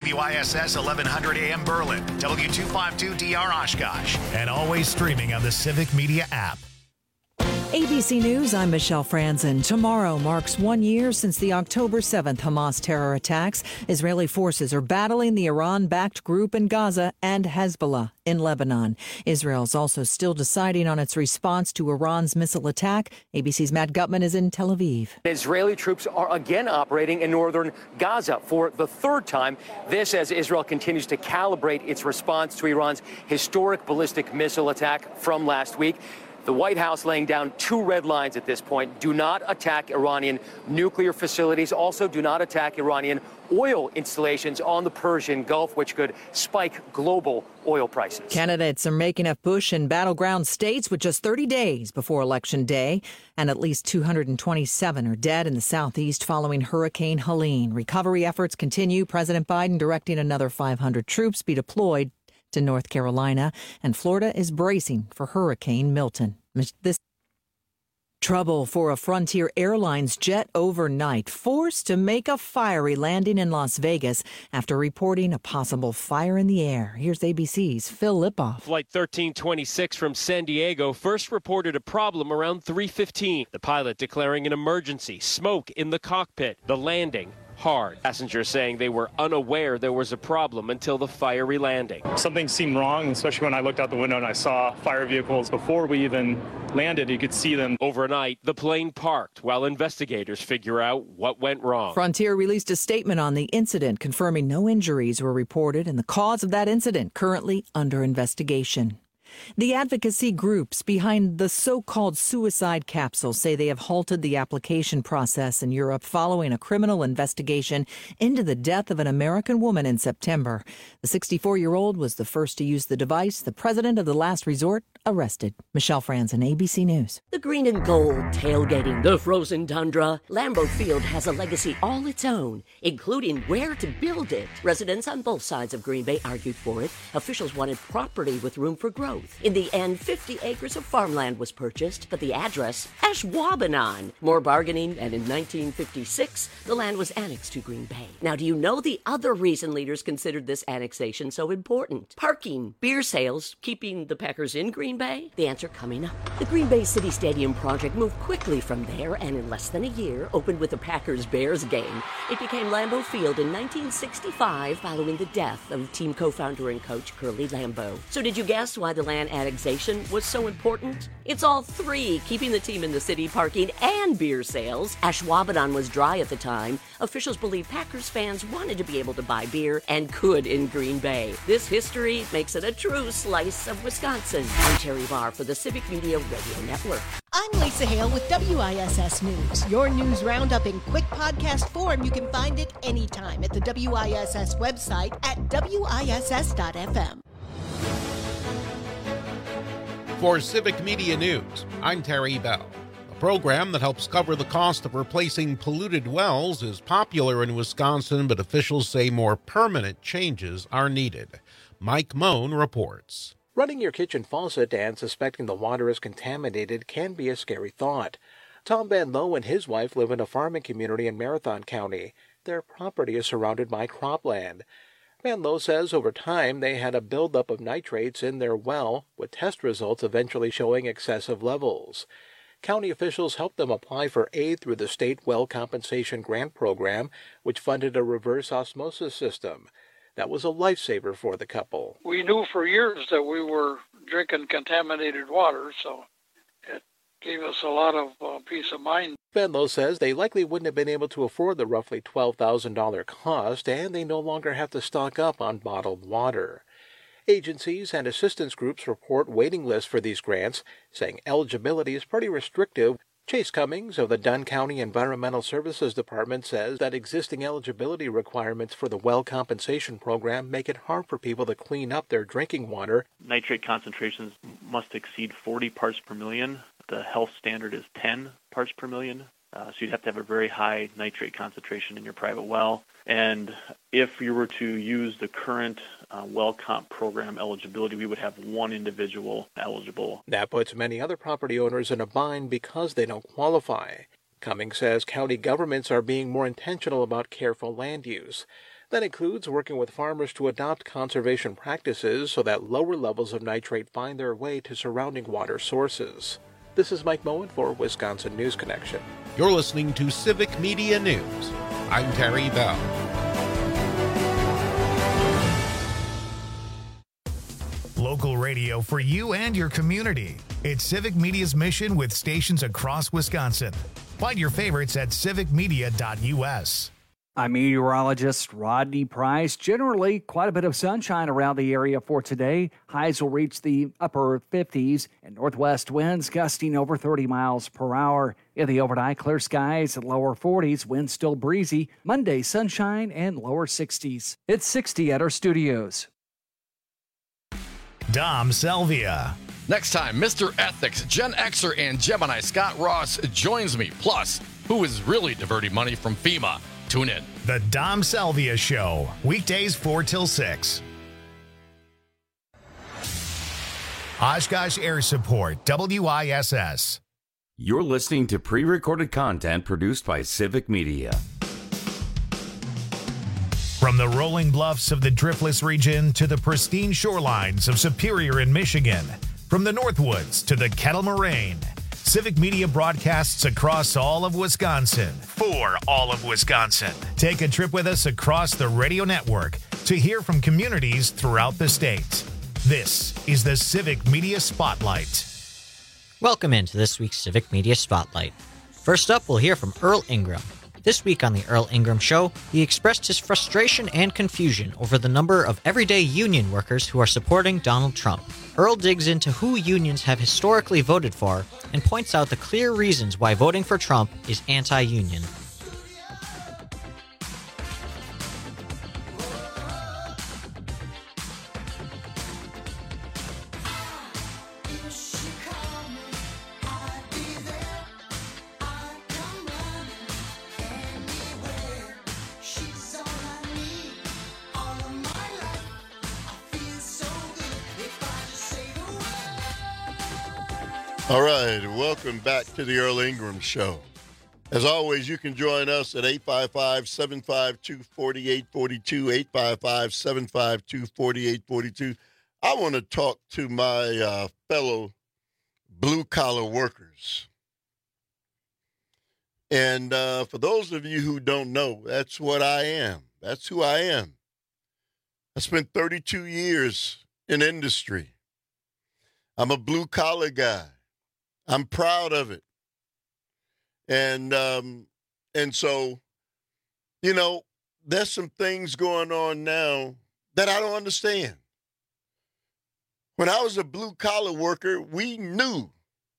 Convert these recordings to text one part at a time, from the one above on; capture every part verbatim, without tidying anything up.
W I S S eleven hundred A M Berlin, W two fifty-two D R Oshkosh, and always streaming on the Civic Media app. A B C News, I'm Michelle Franzen. Tomorrow marks one year since the October seventh Hamas terror attacks. Israeli forces are battling the Iran-backed group in Gaza and Hezbollah in Lebanon. Israel's also still deciding on its response to Iran's missile attack. A B C's Matt Gutman is in Tel Aviv. Israeli troops are again operating in northern Gaza for the third time. This as Israel continues to calibrate its response to Iran's historic ballistic missile attack from last week. The White House laying down two red lines at this point. Do not attack Iranian nuclear facilities. Also, do not attack Iranian oil installations on the Persian Gulf, which could spike global oil prices. Candidates are making up Bush in battleground states with just thirty days before Election Day. And at least two hundred twenty-seven are dead in the southeast following Hurricane Helene. Recovery efforts continue. President Biden directing another five hundred troops be deployed to North Carolina, and Florida is bracing for Hurricane Milton. This trouble for a Frontier Airlines jet overnight, forced to make a fiery landing in Las Vegas after reporting a possible fire in the air. Here's A B C's Phil Lipoff. Flight thirteen twenty-six from San Diego first reported a problem around three fifteen. The pilot declaring an emergency, smoke in the cockpit, the landing hard. Passengers saying they were unaware there was a problem until the fiery landing. Something seemed wrong, especially when I looked out the window and I saw fire vehicles before we even landed. You could see them. Overnight, the plane parked while investigators figure out what went wrong. Frontier released a statement on the incident confirming no injuries were reported and the cause of that incident currently under investigation. The advocacy groups behind the so-called suicide capsule say they have halted the application process in Europe following a criminal investigation into the death of an American woman in September. The sixty-four-year-old was the first to use the device. The president of the last resort arrested. Michelle Franzen, A B C News. The green and gold, tailgating the frozen tundra. Lambeau Field has a legacy all its own, including where to build it. Residents on both sides of Green Bay argued for it. Officials wanted property with room for growth. In the end, fifty acres of farmland was purchased, but the address, Ashwaubenon. More bargaining, and in nineteen fifty-six, the land was annexed to Green Bay. Now, do you know the other reason leaders considered this annexation so important? Parking, beer sales, keeping the Packers in Green Bay? The answer coming up. The Green Bay City Stadium project moved quickly from there, and in less than a year, opened with a Packers-Bears game. It became Lambeau Field in nineteen sixty-five, following the death of team co-founder and coach Curly Lambeau. So did you guess why the land annexation was so important? It's all three, keeping the team in the city, parking, and beer sales. Ashwaubenon was dry at the time. Officials believe Packers fans wanted to be able to buy beer and could in Green Bay. This history makes it a true slice of Wisconsin. I'm Terry Barr for the Civic Media Radio Network. I'm Lisa Hale with W I S S News. Your news roundup in quick podcast form. You can find it anytime at the W I S S website at W I S S dot F M. For Civic Media News, I'm Terry Bell. A program that helps cover the cost of replacing polluted wells is popular in Wisconsin, but officials say more permanent changes are needed. Mike Moan reports. Running your kitchen faucet and suspecting the water is contaminated can be a scary thought. Tom Van Lowe and his wife live in a farming community in Marathon County. Their property is surrounded by cropland. Van Lowe says over time they had a buildup of nitrates in their well, with test results eventually showing excessive levels. County officials helped them apply for aid through the State Well Compensation Grant Program, which funded a reverse osmosis system. That was a lifesaver for the couple. We knew for years that we were drinking contaminated water, so it gave us a lot of uh, peace of mind. Van Lowe says they likely wouldn't have been able to afford the roughly twelve thousand dollars cost, and they no longer have to stock up on bottled water. Agencies and assistance groups report waiting lists for these grants, saying eligibility is pretty restrictive. Chase Cummings of the Dunn County Environmental Services Department says that existing eligibility requirements for the well compensation program make it hard for people to clean up their drinking water. Nitrate concentrations must exceed forty parts per million. The health standard is ten parts per million. Uh, so you'd have to have a very high nitrate concentration in your private well. And if you were to use the current uh, well comp program eligibility, we would have one individual eligible. That puts many other property owners in a bind because they don't qualify. Cummings says county governments are being more intentional about careful land use. That includes working with farmers to adopt conservation practices so that lower levels of nitrate find their way to surrounding water sources. This is Mike Moen for Wisconsin News Connection. You're listening to Civic Media News. I'm Terry Bell. Local radio for you and your community. It's Civic Media's mission with stations across Wisconsin. Find your favorites at civic media dot u s. I'm meteorologist Rodney Price. Generally, quite a bit of sunshine around the area for today. Highs will reach the upper fifties and northwest winds gusting over thirty miles per hour. In the overnight, clear skies at lower forties, winds still breezy. Monday, sunshine and lower sixties. It's sixty at our studios. Dom Salvia. Next time, Mister Ethics, Gen Xer and Gemini Scott Ross joins me. Plus, who is really diverting money from FEMA? Tune in. The Dom Salvia Show, weekdays four till six. Oshkosh Air Support, W I S S. You're listening to pre-recorded content produced by Civic Media. From the rolling bluffs of the Driftless region to the pristine shorelines of Superior in Michigan, from the Northwoods to the Kettle Moraine, Civic Media broadcasts across all of Wisconsin for all of Wisconsin. Take a trip with us across the radio network to hear from communities throughout the state. This is the Civic Media Spotlight. Welcome into this week's Civic Media Spotlight. First up, we'll hear from Earl Ingram. This week on the Earl Ingram Show, he expressed his frustration and confusion over the number of everyday union workers who are supporting Donald Trump. Earl digs into who unions have historically voted for and points out the clear reasons why voting for Trump is anti-union. All right, welcome back to the Earl Ingram Show. As always, you can join us at eight five five, seven five two, four eight four two, eight five five, seven five two, four eight four two. I want to talk to my uh, fellow blue-collar workers. And uh, for those of you who don't know, that's what I am. That's who I am. I spent thirty-two years in industry. I'm a blue-collar guy. I'm proud of it. And um, and so, you know, there's some things going on now that I don't understand. When I was a blue-collar worker, we knew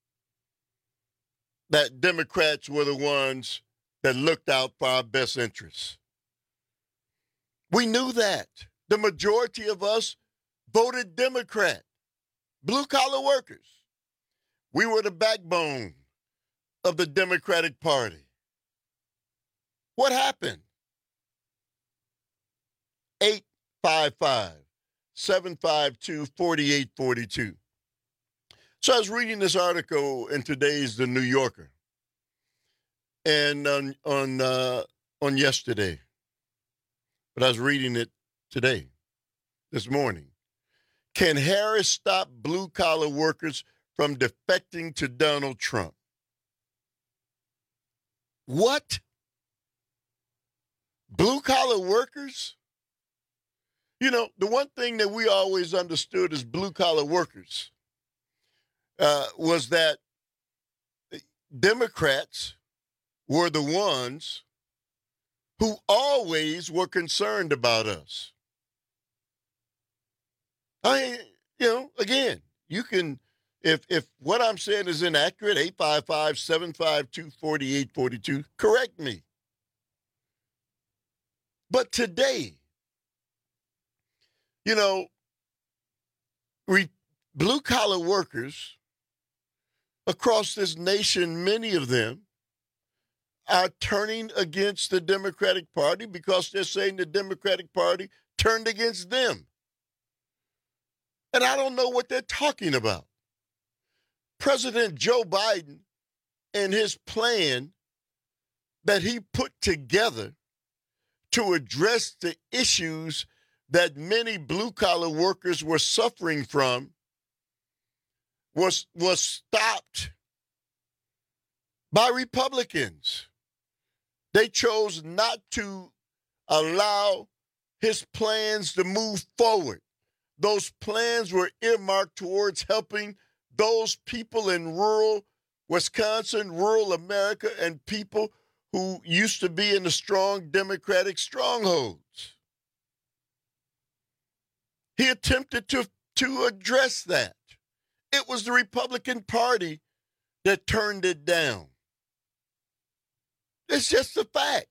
that Democrats were the ones that looked out for our best interests. We knew that. The majority of us voted Democrat, blue-collar workers. We were the backbone of the Democratic Party. What happened? eight five five, seven five two, four eight four two. So I was reading this article in today's The New Yorker and on on uh, on yesterday, but I was reading it today, this morning. Can Harris stop blue-collar workers from defecting to Donald Trump? What? Blue-collar workers? You know, the one thing that we always understood as blue-collar workers uh, was that Democrats were the ones who always were concerned about us. I, you know, again, you can, if if what I'm saying is inaccurate, eight five five, seven five two, four eight four two, correct me. But today, you know, we blue-collar workers across this nation, many of them are turning against the Democratic Party because they're saying the Democratic Party turned against them. And I don't know what they're talking about. President Joe Biden and his plan that he put together to address the issues that many blue-collar workers were suffering from was, was stopped by Republicans. They chose not to allow his plans to move forward. Those plans were earmarked towards helping those people in rural Wisconsin, rural America, and people who used to be in the strong Democratic strongholds. He attempted to, to address that. It was the Republican Party that turned it down. It's just a fact.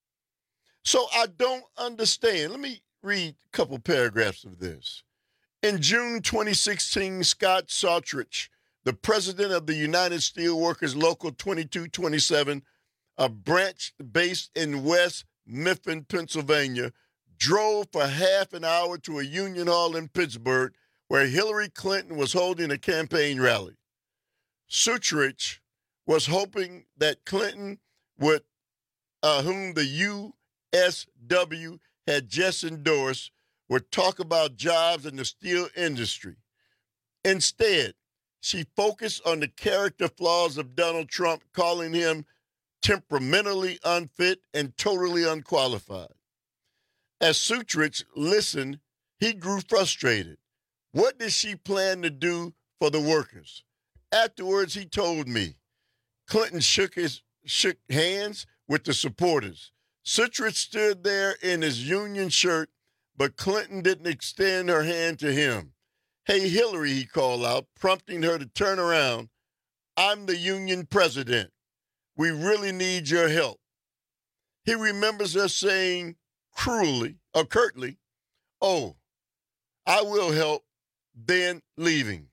So I don't understand. Let me read a couple paragraphs of this. In June twenty sixteen, Scott Sautrich, the president of the United Steelworkers Local twenty-two twenty-seven, a branch based in West Mifflin, Pennsylvania, drove for half an hour to a union hall in Pittsburgh where Hillary Clinton was holding a campaign rally. Sautrich was hoping that Clinton would, uh, whom the U S W had just endorsed, would talk about jobs in the steel industry. Instead, she focused on the character flaws of Donald Trump, calling him temperamentally unfit and totally unqualified. As Sautrich listened, he grew frustrated. What did she plan to do for the workers? Afterwards, he told me. Clinton shook his shook hands with the supporters. Sautrich stood there in his union shirt, but Clinton didn't extend her hand to him. Hey, Hillary, he called out, prompting her to turn around. I'm the union president. We really need your help. He remembers her saying cruelly, or curtly, oh, I will help, then leaving.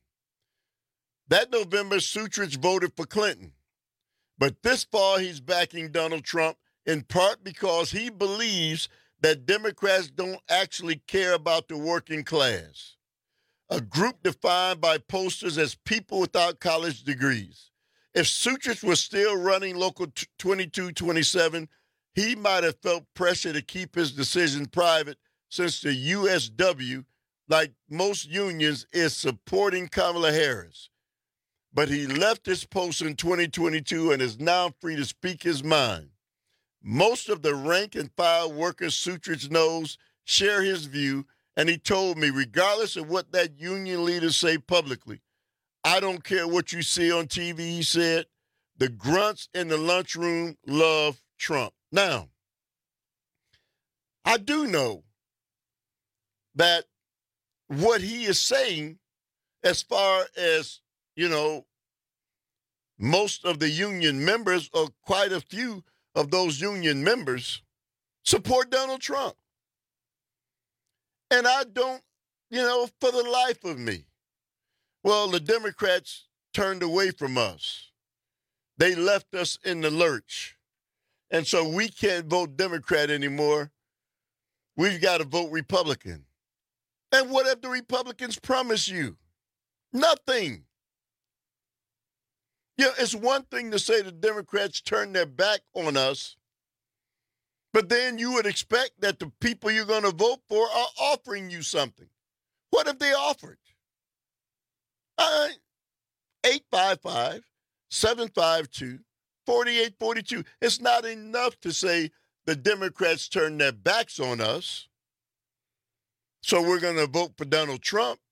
That November, Sautrich voted for Clinton. But this fall, he's backing Donald Trump, in part because he believes that Democrats don't actually care about the working class, a group defined by posters as people without college degrees. If Sautrich was still running Local twenty-two twenty-seven, he might have felt pressure to keep his decision private since the U S W, like most unions, is supporting Kamala Harris. But he left his post in twenty twenty-two and is now free to speak his mind. Most of the rank and file workers Sautrich knows share his view, and he told me, regardless of what that union leaders say publicly, I don't care what you see on T V, he said, the grunts in the lunchroom love Trump. Now, I do know that what he is saying, as far as, you know, most of the union members, or quite a few of those union members, support Donald Trump. And I don't, you know, for the life of me, well, the Democrats turned away from us. They left us in the lurch. And so we can't vote Democrat anymore. We've got to vote Republican. And what have the Republicans promised you? Nothing. You know, it's one thing to say the Democrats turned their back on us, but then you would expect that the people you're going to vote for are offering you something. What have they offered? All right. eight five five, seven five two, four eight four two. It's not enough to say the Democrats turned their backs on us, so we're going to vote for Donald Trump.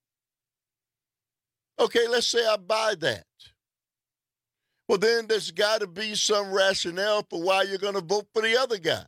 Okay, let's say I buy that. Well, then there's got to be some rationale for why you're going to vote for the other guy.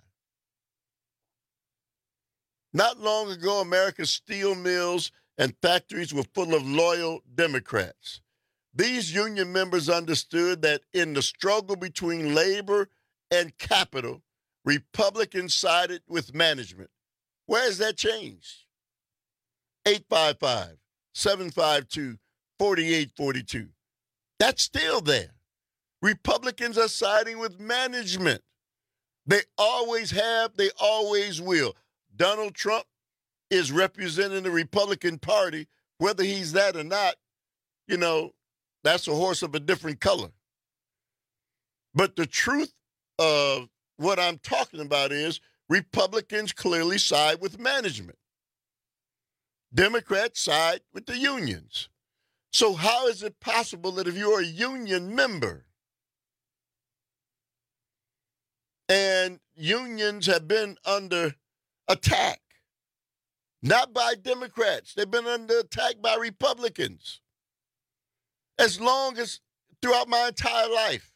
Not long ago, America's steel mills and factories were full of loyal Democrats. These union members understood that in the struggle between labor and capital, Republicans sided with management. Where has that changed? eight five five, seven five two, four eight four two. That's still there. Republicans are siding with management. They always have, they always will. Donald Trump is representing the Republican Party. Whether he's that or not, you know, that's a horse of a different color. But the truth of what I'm talking about is Republicans clearly side with management. Democrats side with the unions. So how is it possible that if you're a union member and unions have been under attack, not by Democrats, they've been under attack by Republicans as long as throughout my entire life.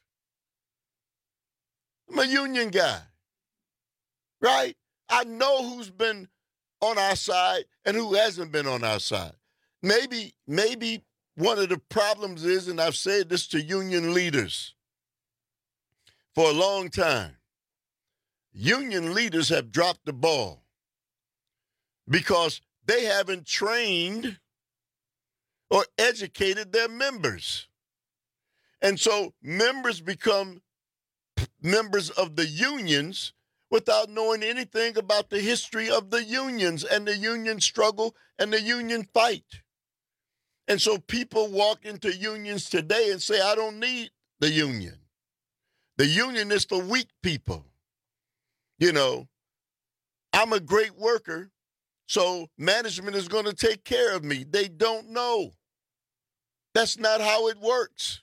I'm a union guy, right? I know who's been on our side and who hasn't been on our side. Maybe, maybe one of the problems is, and I've said this to union leaders for a long time, union leaders have dropped the ball because they haven't trained or educated their members. And so members become members of the unions without knowing anything about the history of the unions and the union struggle and the union fight. And so people walk into unions today and say, I don't need the union. The union is for weak people. You know, I'm a great worker, so management is going to take care of me. They don't know. That's not how it works.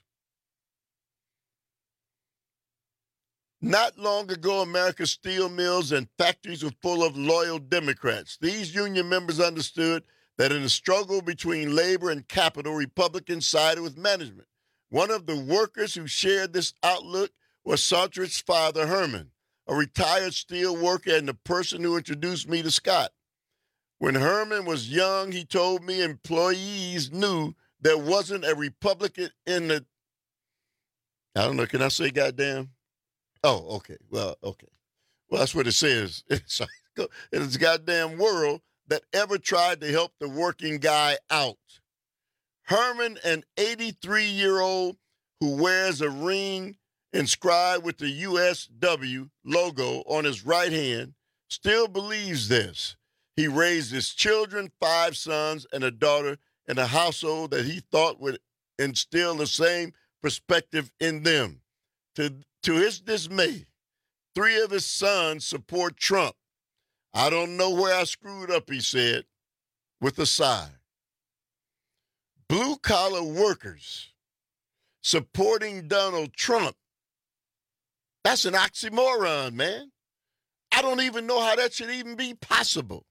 Not long ago, America's steel mills and factories were full of loyal Democrats. These union members understood that in the struggle between labor and capital, Republicans sided with management. One of the workers who shared this outlook was Sontrich's father, Herman, a retired steel worker and the person who introduced me to Scott. When Herman was young, he told me employees knew there wasn't a Republican in the, I don't know, can I say goddamn? Oh, okay. Well, okay. Well, that's what it says. It's, it's a goddamn world that ever tried to help the working guy out. Herman, an eighty-three-year-old who wears a ring inscribed with the U S W logo on his right hand, still believes this. He raised his children, five sons and a daughter, in a household that he thought would instill the same perspective in them. To, to his dismay, three of his sons support Trump. I don't know where I screwed up, he said, with a sigh. Blue-collar workers supporting Donald Trump. That's an oxymoron, man. I don't even know how that should even be possible.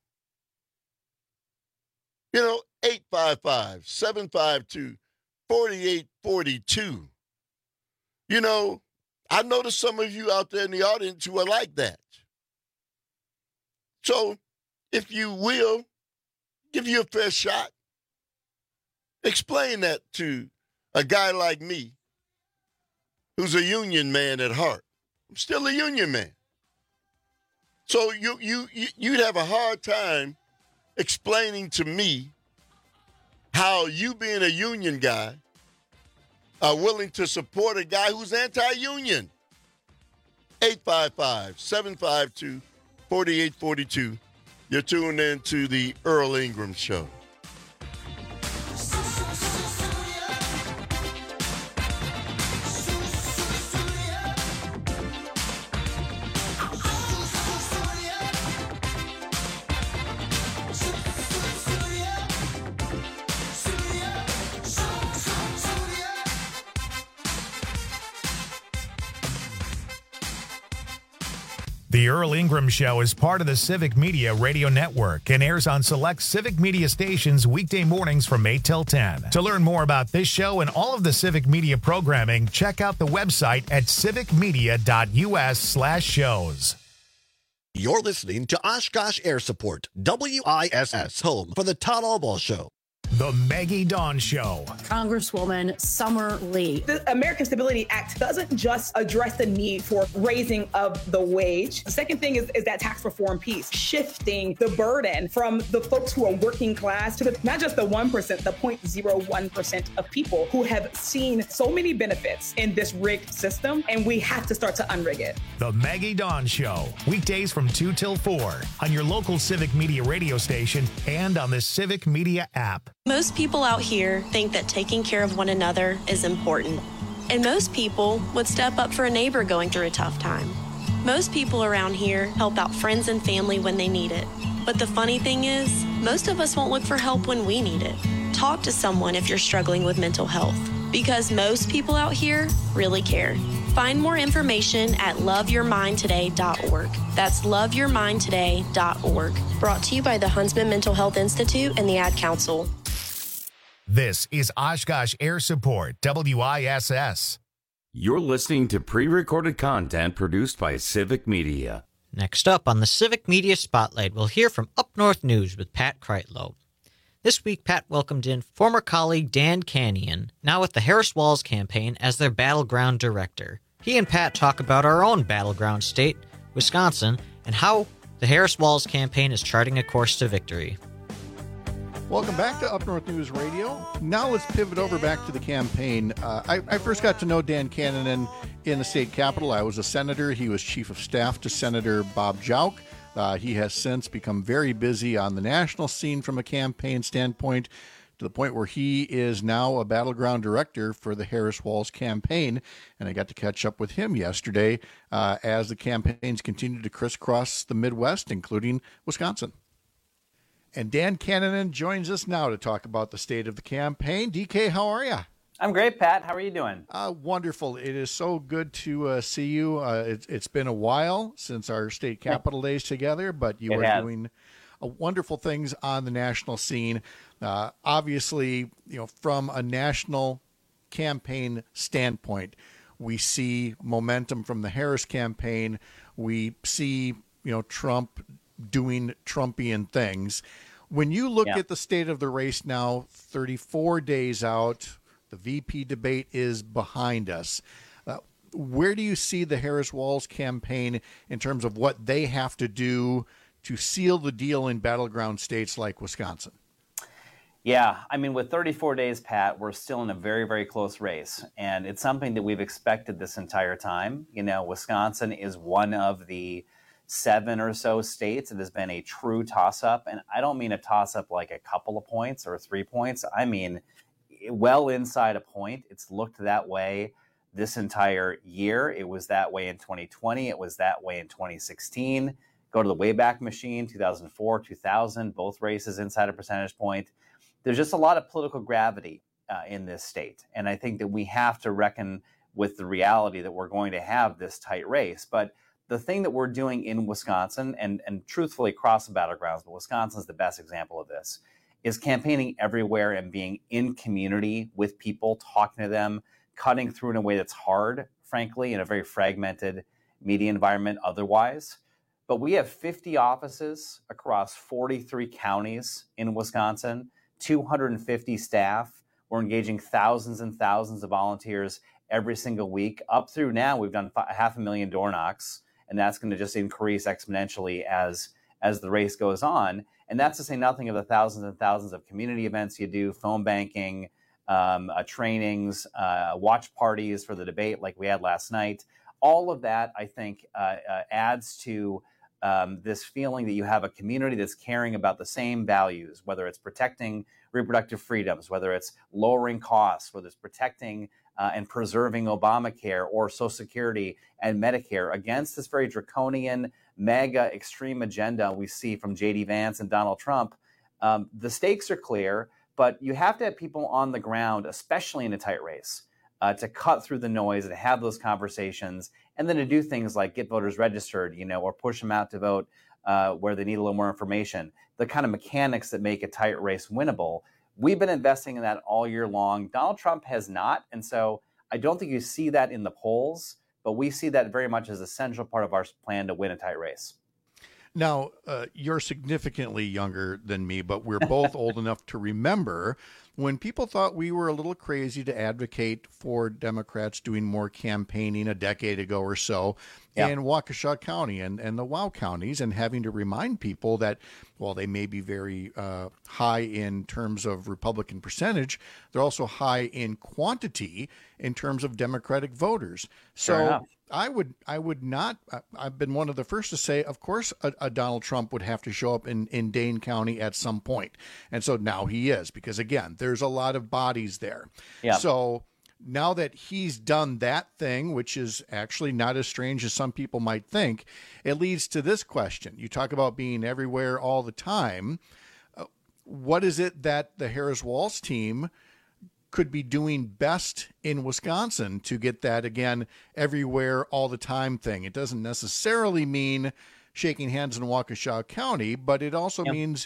You know, eight five five, seven five two, four eight four two. You know, I noticed some of you out there in the audience who are like that. So, if you will, give you a fair shot. Explain that to a guy like me who's a union man at heart. I'm still a union man. So you you you'd have a hard time explaining to me how you being a union guy are willing to support a guy who's anti-union. eight five five, seven five two, four eight four two. You're tuned in to the Earl Ingram Show. The Earl Ingram Show is part of the Civic Media Radio Network and airs on select Civic Media stations weekday mornings from eight till ten. To learn more about this show and all of the Civic Media programming, check out the website at civicmedia.us slash shows. You're listening to Oshkosh Air Support, W I S S, home for the Todd Albaugh Show. The Maggie Dawn Show. Congresswoman Summer Lee. The American Stability Act doesn't just address the need for raising of the wage. The second thing is, is that tax reform piece, shifting the burden from the folks who are working class to the, not just the one percent, the zero point zero one percent of people who have seen so many benefits in this rigged system, and we have to start to unrig it. The Maggie Dawn Show, weekdays from two till four on your local Civic Media radio station and on the Civic Media app. Most people out here think that taking care of one another is important, and most people would step up for a neighbor going through a tough time. Most people around here help out friends and family when they need it. But the funny thing is, most of us won't look for help when we need it. Talk to someone if you're struggling with mental health, because most people out here really care. Find more information at love your mind today dot org. That's love your mind today dot org. Brought to you by the Huntsman Mental Health Institute and the Ad Council. This is Oshkosh Air Support, W I S S. You're listening to pre-recorded content produced by Civic Media. Next up on the Civic Media Spotlight, we'll hear from Up North News with Pat Kreitlow. This week, Pat welcomed in former colleague Dan Canyon, now with the Harris Walz campaign as their battleground director. He and Pat talk about our own battleground state, Wisconsin, and how the Harris Walz campaign is charting a course to victory. Welcome back to Up North News Radio. Now let's pivot over back to the campaign. Uh, I, I first got to know Dan Cannon in, in the state capitol. I was a senator. He was chief of staff to Senator Bob Jauch. Uh, he has since become very busy on the national scene from a campaign standpoint, to the point where he is now a battleground director for the Harris Walz campaign. And I got to catch up with him yesterday uh, as the campaigns continue to crisscross the Midwest, including Wisconsin. And Dan Cannon joins us now to talk about the state of the campaign. D K, how are you? I'm great, Pat. How are you doing? Uh, wonderful. It is so good to uh, see you. Uh, it, it's been a while since our state capitol days together, but you It are has. doing uh, wonderful things on the national scene. Uh, obviously, you know, from a national campaign standpoint, we see momentum from the Harris campaign. We see, you know, Trump doing Trumpian things. When you look Yeah. at the state of the race now, thirty-four days out, the V P debate is behind us. Uh, where do you see the Harris Walz campaign in terms of what they have to do to seal the deal in battleground states like Wisconsin? Yeah, I mean, with thirty-four days, Pat, we're still in a very, very close race. And it's something that we've expected this entire time. You know, Wisconsin is one of the seven or so states that has been a true toss-up. And I don't mean a toss-up like a couple of points or three points. I mean, well inside a point. It's looked that way this entire year. It was that way in twenty twenty. It was that way in twenty sixteen. Go to the Wayback Machine, two thousand four, two thousand, both races inside a percentage point. There's just a lot of political gravity uh, in this state. And I think that we have to reckon with the reality that we're going to have this tight race. But the thing that we're doing in Wisconsin, and, and truthfully across the battlegrounds, but Wisconsin is the best example of this, is campaigning everywhere and being in community with people, talking to them, cutting through in a way that's hard, frankly, in a very fragmented media environment otherwise. But we have fifty offices across forty-three counties in Wisconsin, two hundred fifty staff. We're engaging thousands and thousands of volunteers every single week. Up through now, we've done fi- half a million door knocks, and that's going to just increase exponentially as, as the race goes on. And that's to say nothing of the thousands and thousands of community events you do, phone banking, um, uh, trainings, uh, watch parties for the debate like we had last night. All of that, I think, uh, uh, adds to um, this feeling that you have a community that's caring about the same values, whether it's protecting reproductive freedoms, whether it's lowering costs, whether it's protecting uh, and preserving Obamacare or Social Security and Medicare against this very draconian, mega extreme agenda we see from J D Vance and Donald Trump. Um, the stakes are clear, but you have to have people on the ground, especially in a tight race, uh, to cut through the noise and have those conversations, and then to do things like get voters registered, you know, or push them out to vote uh, where they need a little more information. The kind of mechanics that make a tight race winnable. We've been investing in that all year long. Donald Trump has not, and so I don't think you see that in the polls, but we see that very much as a central part of our plan to win a tight race. Now, uh, you're significantly younger than me, but we're both old enough to remember when people thought we were a little crazy to advocate for Democrats doing more campaigning a decade ago or so yeah. in Waukesha County and, and the WOW counties, and having to remind people that while they may be very uh, high in terms of Republican percentage, they're also high in quantity in terms of Democratic voters. So I would I would not, I've been one of the first to say, of course, a, a Donald Trump would have to show up in, in Dane County at some point. And so now he is, because again, there's a lot of bodies there. Yeah. So now that he's done that thing, which is actually not as strange as some people might think, it leads to this question. You talk about being everywhere all the time. Uh, what is it that the Harris-Walz team could be doing best in Wisconsin to get that, again, everywhere all the time thing? It doesn't necessarily mean shaking hands in Waukesha County, but it also yep. means,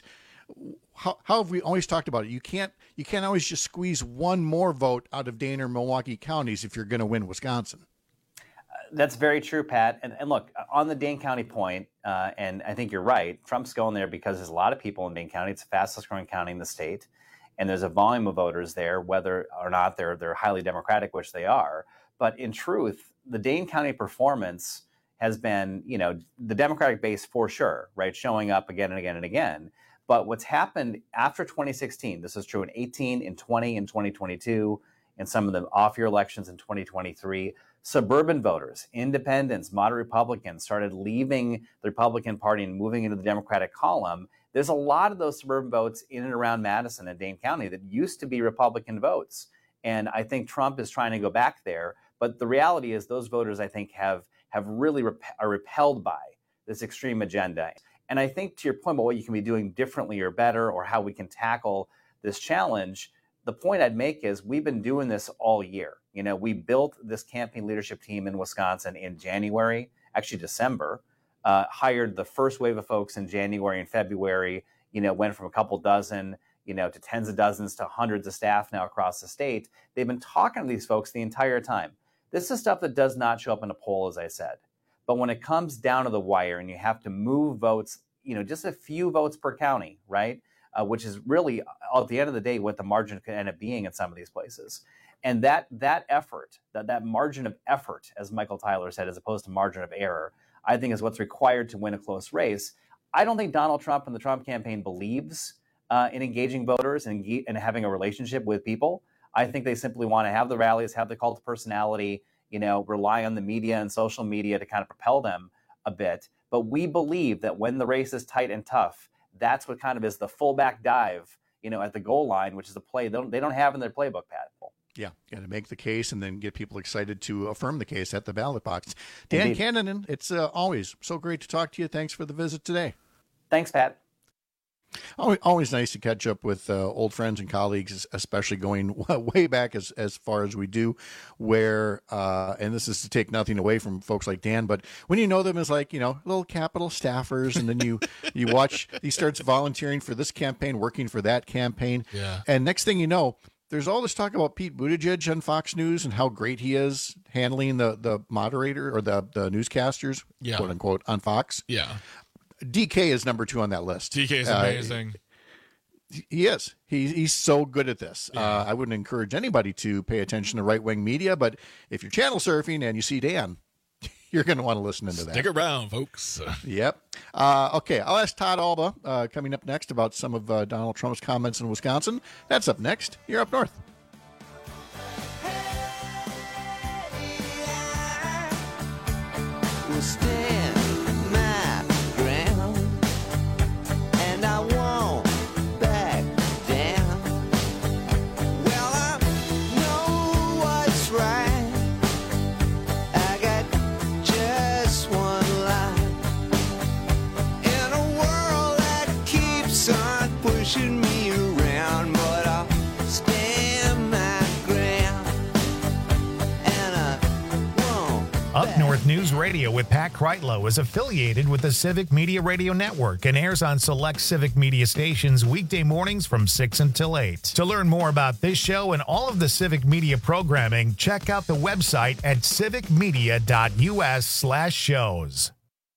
how, how have we always talked about it? You can't you can't always just squeeze one more vote out of Dane or Milwaukee counties if you're going to win Wisconsin. Uh, that's very true, Pat. And, and look, on the Dane County point, uh, and I think you're right, Trump's going there because there's a lot of people in Dane County. It's the fastest growing county in the state. And there's a volume of voters there, whether or not they're they're highly Democratic, which they are. But in truth, the Dane County performance has been, you know, the Democratic base for sure, right, showing up again and again and again. But what's happened after twenty sixteen, this is true in eighteen, in twenty, in twenty twenty-two, and some of the off-year elections in twenty twenty-three, suburban voters, independents, moderate Republicans started leaving the Republican Party and moving into the Democratic column. There's a lot of those suburban votes in and around Madison and Dane County that used to be Republican votes. And I think Trump is trying to go back there. But the reality is those voters, I think, have have really rep- are repelled by this extreme agenda. And I think to your point about what you can be doing differently or better or how we can tackle this challenge, the point I'd make is we've been doing this all year. You know, we built this campaign leadership team in Wisconsin in January, actually December, uh, hired the first wave of folks in January and February, you know, went from a couple dozen, you know, to tens of dozens to hundreds of staff now across the state. They've been talking to these folks the entire time. This is stuff that does not show up in a poll, as I said. But when it comes down to the wire and you have to move votes, you know, just a few votes per county, right, uh, which is really, at the end of the day, what the margin could end up being in some of these places. And that that effort, that, that margin of effort, as Michael Tyler said, as opposed to margin of error, I think is what's required to win a close race. I don't think Donald Trump and the Trump campaign believes uh, in engaging voters and, and having a relationship with people. I think they simply want to have the rallies, have the cult of personality, you know, rely on the media and social media to kind of propel them a bit. But we believe that when the race is tight and tough, that's what kind of is the fullback dive, you know, at the goal line, which is a play they don't, they don't have in their playbook, Pat. Yeah, got to make the case and then get people excited to affirm the case at the ballot box. Dan Indeed. Cannon, it's uh, always so great to talk to you. Thanks for the visit today. Thanks, Pat. Always, always nice to catch up with uh, old friends and colleagues, especially going way back as, as far as we do, where, uh, and this is to take nothing away from folks like Dan, but when you know them as like, you know, little Capitol staffers, and then you, you watch, he starts volunteering for this campaign, working for that campaign. Yeah. And next thing you know, there's all this talk about Pete Buttigieg on Fox News and how great he is handling the, the moderator or the, the newscasters, yeah. quote unquote, on Fox. Yeah. D K is number two on that list. D K is amazing. Uh, he is. He, he's so good at this. Yeah. Uh, I wouldn't encourage anybody to pay attention to right-wing media, but if you're channel surfing and you see Dan, you're going to want to listen into that. Stick around, folks. Yep. Uh, okay, I'll ask Todd Alba uh, coming up next about some of uh, Donald Trump's comments in Wisconsin. That's up next. You're up north. We'll stand my ground, and I won't back down. Well, I know what's right. I got just one line in a world that keeps on pushing me around, but I'll stand my ground, and I won't. Up North News Radio with Pat Kreitlow is affiliated with the Civic Media Radio Network and airs on select Civic Media stations weekday mornings from six until eight. To learn more about this show and all of the Civic Media programming, check out the website at civicmedia.us slash shows.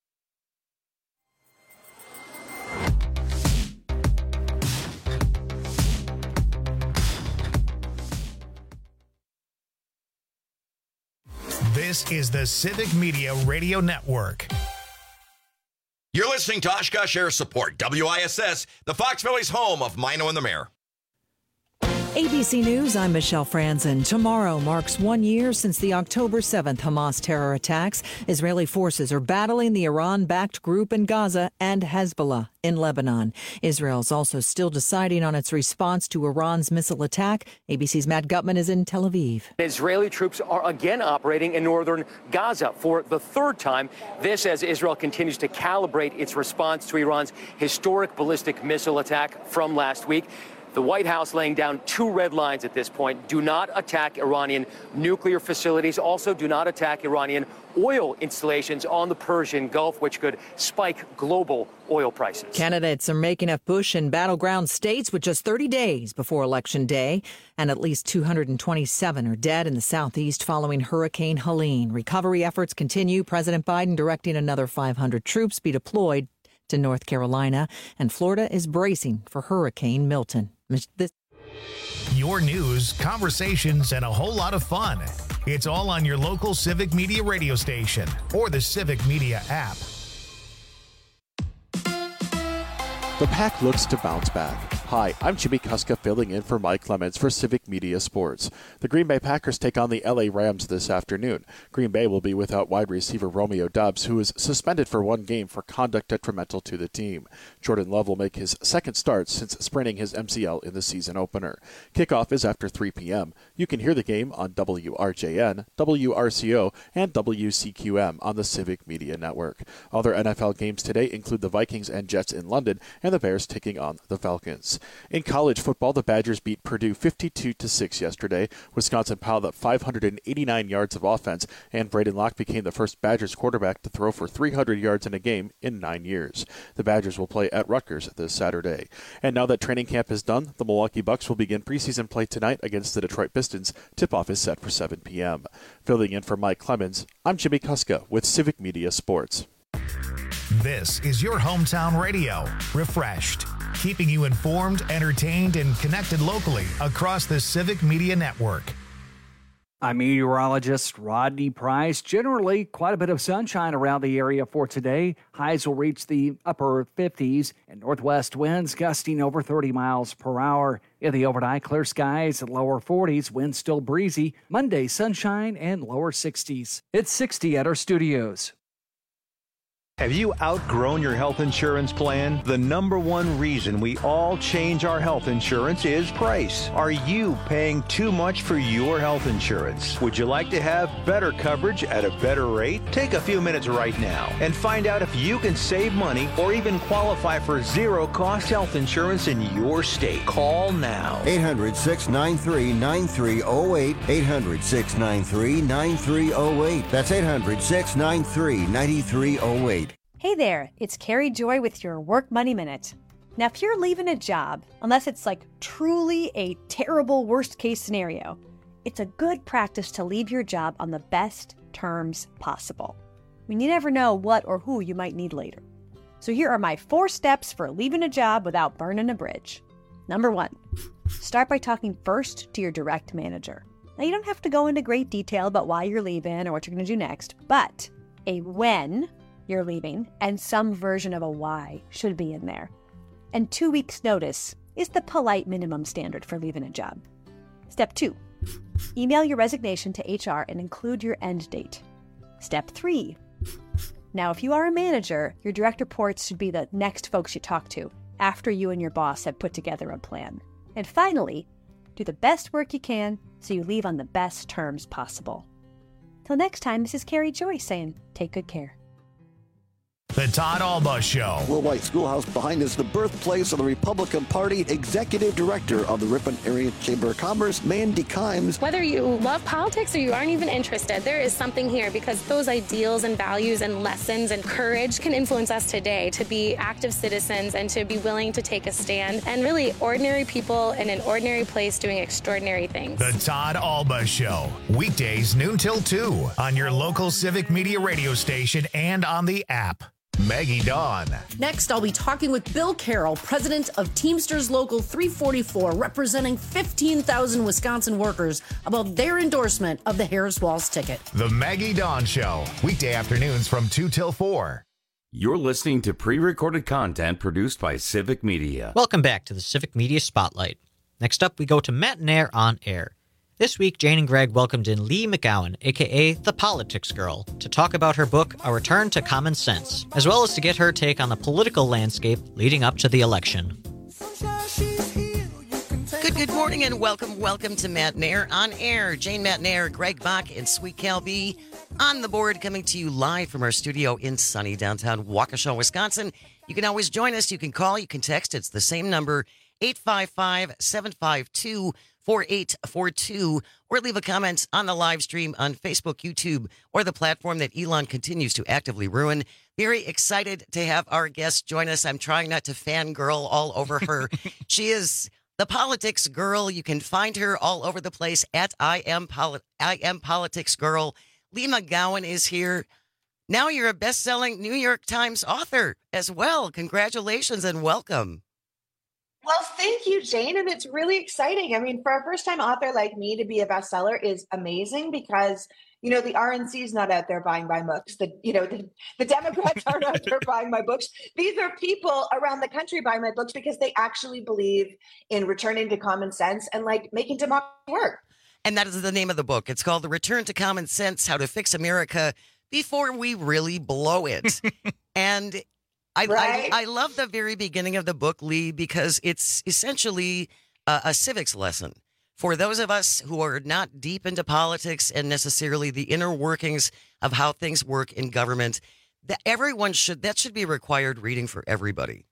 This is the Civic Media Radio Network. You're listening to Oshkosh Air Support, W I S S, the Fox Valley's home of Mino and the Mayor. A B C News, I'm Michelle Franzen. Tomorrow marks one year since the October seventh Hamas terror attacks. Israeli forces are battling the Iran-backed group in Gaza and Hezbollah in Lebanon. Israel's also still deciding on its response to Iran's missile attack. A B C's Matt Gutman is in Tel Aviv. Israeli troops are again operating in northern Gaza for the third time. This as Israel continues to calibrate its response to Iran's historic ballistic missile attack from last week. The White House laying down two red lines at this point. Do not attack Iranian nuclear facilities. Also, do not attack Iranian oil installations on the Persian Gulf, which could spike global oil prices. Candidates are making up push in battleground states with just thirty days before Election Day. And at least two hundred twenty-seven are dead in the southeast following Hurricane Helene. Recovery efforts continue. President Biden directing another five hundred troops be deployed to North Carolina. And Florida is bracing for Hurricane Milton. This- Your news, conversations, and a whole lot of fun. It's all on your local Civic Media radio station or the Civic Media app. The Pack looks to bounce back. Hi, I'm Jimmy Kuska filling in for Mike Clemens for Civic Media Sports. The Green Bay Packers take on the L A Rams this afternoon. Green Bay will be without wide receiver Romeo Doubs, who is suspended for one game for conduct detrimental to the team. Jordan Love will make his second start since spraining his M C L in the season opener. Kickoff is after three p.m. You can hear the game on W R J N, W R C O, and W C Q M on the Civic Media Network. Other N F L games today include the Vikings and Jets in London, and the Bears taking on the Falcons. In college football, the Badgers beat Purdue fifty-two to six yesterday. Wisconsin piled up five hundred eighty-nine yards of offense, and Braden Locke became the first Badgers quarterback to throw for three hundred yards in a game in nine years. The Badgers will play at Rutgers this Saturday. And now that training camp is done, the Milwaukee Bucks will begin preseason play tonight against the Detroit Pistons. Tip-off is set for seven p.m. Filling in for Mike Clemens, I'm Jimmy Kuska with Civic Media Sports. This is your hometown radio, refreshed, keeping you informed, entertained, and connected locally across the Civic Media Network. I'm meteorologist Rodney Price. Generally, quite a bit of sunshine around the area for today. Highs will reach the upper fifties, and northwest winds gusting over thirty miles per hour. In the overnight, clear skies at lower forties, winds still breezy. Monday, sunshine and lower sixties. It's sixty at our studios. Have you outgrown your health insurance plan? The number one reason we all change our health insurance is price. Are you paying too much for your health insurance? Would you like to have better coverage at a better rate? Take a few minutes right now and find out if you can save money or even qualify for zero-cost health insurance in your state. Call now. eight hundred, six nine three, nine three zero eight. eight hundred, six nine three, nine three zero eight. That's eight hundred, six nine three, nine three zero eight. Hey there, it's Carrie Joy with your Work Money Minute. Now, if you're leaving a job, unless it's like truly a terrible worst case scenario, it's a good practice to leave your job on the best terms possible. I mean, you never know what or who you might need later. So here are my four steps for leaving a job without burning a bridge. Number one, start by talking first to your direct manager. Now, you don't have to go into great detail about why you're leaving or what you're going to do next, but a when you're leaving and some version of a why should be in there. And two weeks notice is the polite minimum standard for leaving a job. Step two, email your resignation to H R and include your end date. Step three, now if you are a manager, your direct reports should be the next folks you talk to after you and your boss have put together a plan. And finally, do the best work you can so you leave on the best terms possible. Till next time, this is Carrie Joy saying, take good care. The Todd Alba Show. Will White Schoolhouse behind is the birthplace of the Republican Party. Executive Director of the Ripon Area Chamber of Commerce, Mandy Kimes. Whether you love politics or you aren't even interested, there is something here because those ideals and values and lessons and courage can influence us today to be active citizens and to be willing to take a stand and really ordinary people in an ordinary place doing extraordinary things. The Todd Alba Show. Weekdays noon till two on your local Civic Media radio station and on the app. Maggie Dawn. Next, I'll be talking with Bill Carroll, president of Teamsters Local three forty-four, representing fifteen thousand Wisconsin workers, about their endorsement of the Harris-Walz ticket. The Maggie Dawn Show. Weekday afternoons from two till four. You're listening to pre-recorded content produced by Civic Media. Welcome back to the Civic Media Spotlight. Next up, we go to Matt Nair on Air. This week, Jane and Greg welcomed in Lee McGowan, a k a. The Politics Girl, to talk about her book, A Return to Common Sense, as well as to get her take on the political landscape leading up to the election. Good, good morning and welcome, welcome to Matt Nair on Air. Jane Matt Nair, Greg Bach, and Sweet Cal B on the board, coming to you live from our studio in sunny downtown Waukesha, Wisconsin. You can always join us. You can call, you can text. It's the same number, eight five five, seven five two, four eight four two, or leave a comment on the live stream on Facebook, YouTube, or the platform that Elon continues to actively ruin. Very excited to have our guest join us. I'm trying not to fangirl all over her. She is the Politics Girl. You can find her all over the place at I am, Poli- I am Politics Girl. Lee McGowan is here. Now you're a best-selling New York Times author as well. Congratulations and welcome. Well, thank you, Jane. And it's really exciting. I mean, for a first-time author like me to be a bestseller is amazing because, you know, the R N C is not out there buying my books. The, you know, the, the Democrats aren't out there buying my books. These are people around the country buying my books because they actually believe in returning to common sense and like making democracy work. And that is the name of the book. It's called The Return to Common Sense, How to Fix America Before We Really Blow It. And I, Right? I I love the very beginning of the book, Lee, because it's essentially a, a civics lesson for those of us who are not deep into politics and necessarily the inner workings of how things work in government. That everyone should that should be required reading for everybody.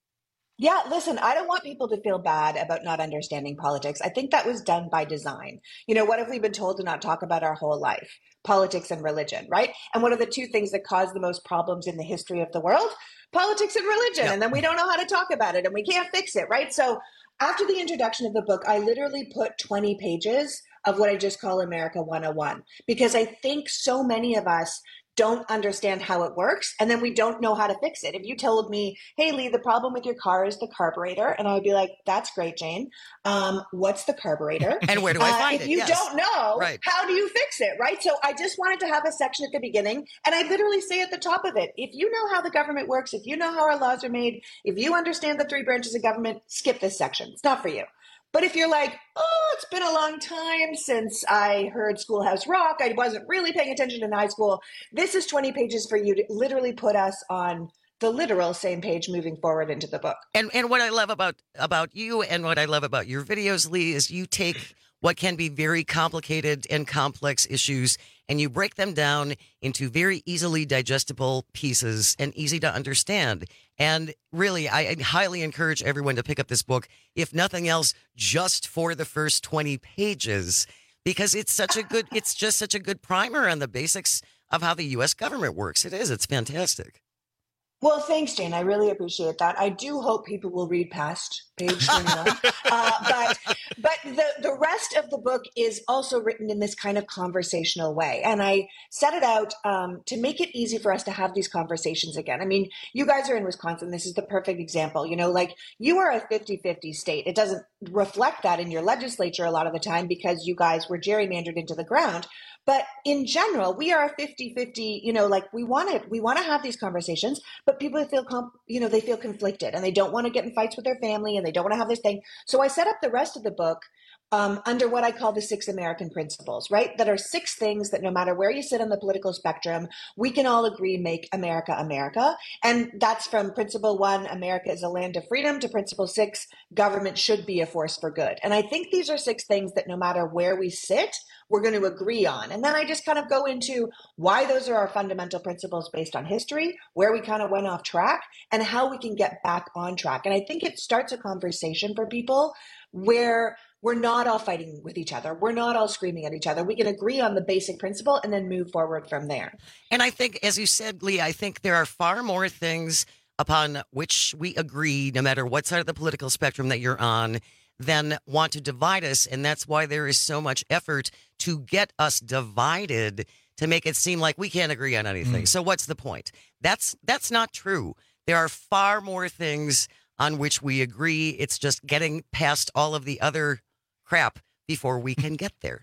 Yeah, listen, I don't want people to feel bad about not understanding politics. I think that was done by design. You know, what have we been told to not talk about our whole life? Politics and religion, right? And what are the two things that cause the most problems in the history of the world? Politics and religion. Yep. And then we don't know how to talk about it and we can't fix it, right? So after the introduction of the book, I literally put twenty pages of what I just call America one oh one, because I think so many of us don't understand how it works, and then we don't know how to fix it. If you told me, hey, Lee, the problem with your car is the carburetor, and I would be like, that's great, Jane. Um, what's the carburetor? And where do I Uh, find if it? you Yes. don't know, Right. how do you fix it, right? So I just wanted to have a section at the beginning, and I literally say at the top of it, if you know how the government works, if you know how our laws are made, if you understand the three branches of government, skip this section. It's not for you. But if you're like, oh, it's been a long time since I heard Schoolhouse Rock, I wasn't really paying attention in high school, this is twenty pages for you to literally put us on the literal same page moving forward into the book. And and what I love about about you and what I love about your videos, Lee, is you take what can be very complicated and complex issues and you break them down into very easily digestible pieces and easy to understand. And really, I highly encourage everyone to pick up this book, if nothing else, just for the first twenty pages, because it's such a good, it's just such a good primer on the basics of how the U S government works. It is. It's fantastic. Well, thanks, Jane. I really appreciate that. I do hope people will read past page twenty-one. uh, but but the, the rest of the book is also written in this kind of conversational way. And I set it out um, to make it easy for us to have these conversations again. I mean, you guys are in Wisconsin. This is the perfect example. You know, like you are a fifty-fifty state. It doesn't reflect that in your legislature a lot of the time because you guys were gerrymandered into the ground. But in general, we are a fifty-fifty, you know, like we want to, we want to have these conversations, but people feel, com- you know, they feel conflicted and they don't want to get in fights with their family and they don't want to have this thing. So I set up the rest of the book um, under what I call the six American principles, right? That are six things that no matter where you sit on the political spectrum, we can all agree make America, America. And that's from principle one, America is a land of freedom, to principle six, government should be a force for good. And I think these are six things that no matter where we sit, we're going to agree on. And then I just kind of go into why those are our fundamental principles based on history, where we kind of went off track, and how we can get back on track. And I think it starts a conversation for people where we're not all fighting with each other. We're not all screaming at each other. We can agree on the basic principle and then move forward from there. And I think, as you said, Lee, I think there are far more things upon which we agree, no matter what side of the political spectrum that you're on, than want to divide us. And that's why there is so much effort to get us divided, to make it seem like we can't agree on anything. Mm. So what's the point? That's that's not true. There are far more things on which we agree. It's just getting past all of the other crap before we can get there.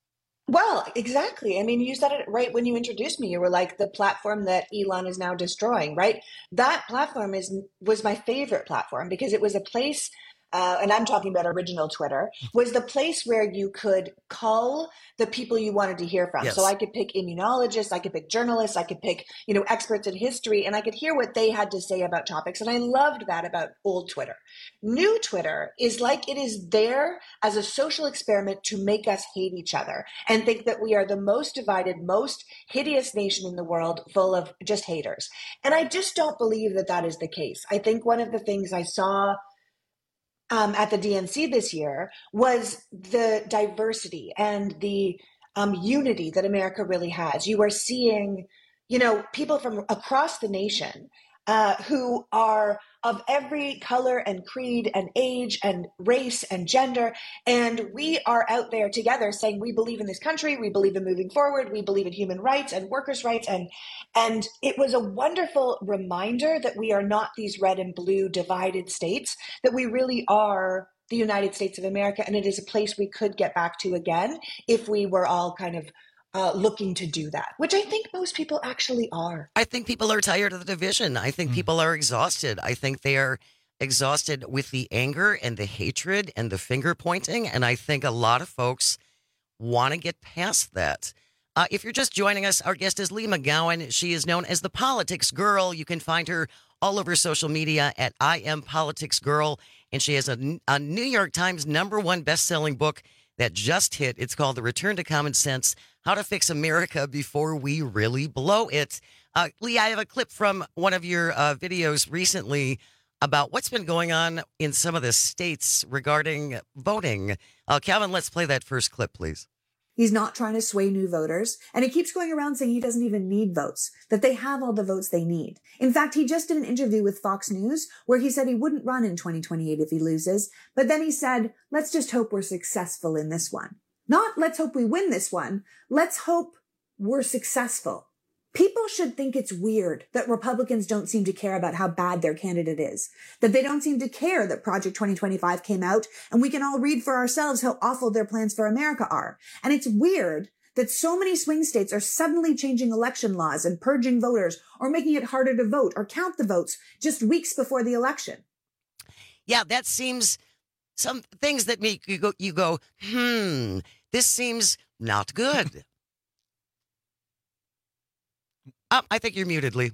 Well, exactly. I mean, you said it right when you introduced me. You were like, the platform that Elon is now destroying, right? That platform is was my favorite platform because it was a place uh, and I'm talking about original Twitter, was the place where you could call the people you wanted to hear from. Yes. So I could pick immunologists, I could pick journalists, I could pick, you know, experts in history, and I could hear what they had to say about topics. And I loved that about old Twitter. New Twitter is like it is there as a social experiment to make us hate each other and think that we are the most divided, most hideous nation in the world, full of just haters. And I just don't believe that that is the case. I think one of the things I saw um, at the D N C this year was the diversity and the um, unity that America really has. You are seeing, you know, people from across the nation uh, who are of every color and creed and age and race and gender. And we are out there together saying, we believe in this country, we believe in moving forward, we believe in human rights and workers' rights. And, and it was a wonderful reminder that we are not these red and blue divided states, that we really are the United States of America. And it is a place we could get back to again if we were all kind of Uh, looking to do that, which I think most people actually are. I think people are tired of the division. I think people are exhausted. I think they are exhausted with the anger and the hatred and the finger pointing. And I think a lot of folks want to get past that. Uh, if you're just joining us, our guest is Leigh McGowan. She is known as the Politics Girl. You can find her all over social media at I Am Politics Girl. And she has a, a New York Times number one best-selling book that just hit. It's called The Return to Common Sense, How to Fix America Before We Really Blow It. Uh, Leigh, I have a clip from one of your uh, videos recently about what's been going on in some of the states regarding voting. Uh, Calvin, let's play that first clip, please. He's not trying to sway new voters, and he keeps going around saying he doesn't even need votes, that they have all the votes they need. In fact, he just did an interview with Fox News where he said he wouldn't run in twenty twenty-eight if he loses, but then he said, let's just hope we're successful in this one. Not let's hope we win this one, let's hope we're successful. People should think it's weird that Republicans don't seem to care about how bad their candidate is, that they don't seem to care that Project twenty twenty-five came out and we can all read for ourselves how awful their plans for America are. And it's weird that so many swing states are suddenly changing election laws and purging voters or making it harder to vote or count the votes just weeks before the election. Yeah, that seems some things that make you go, you go, hmm, this seems not good. Oh, I think you're muted, Leigh.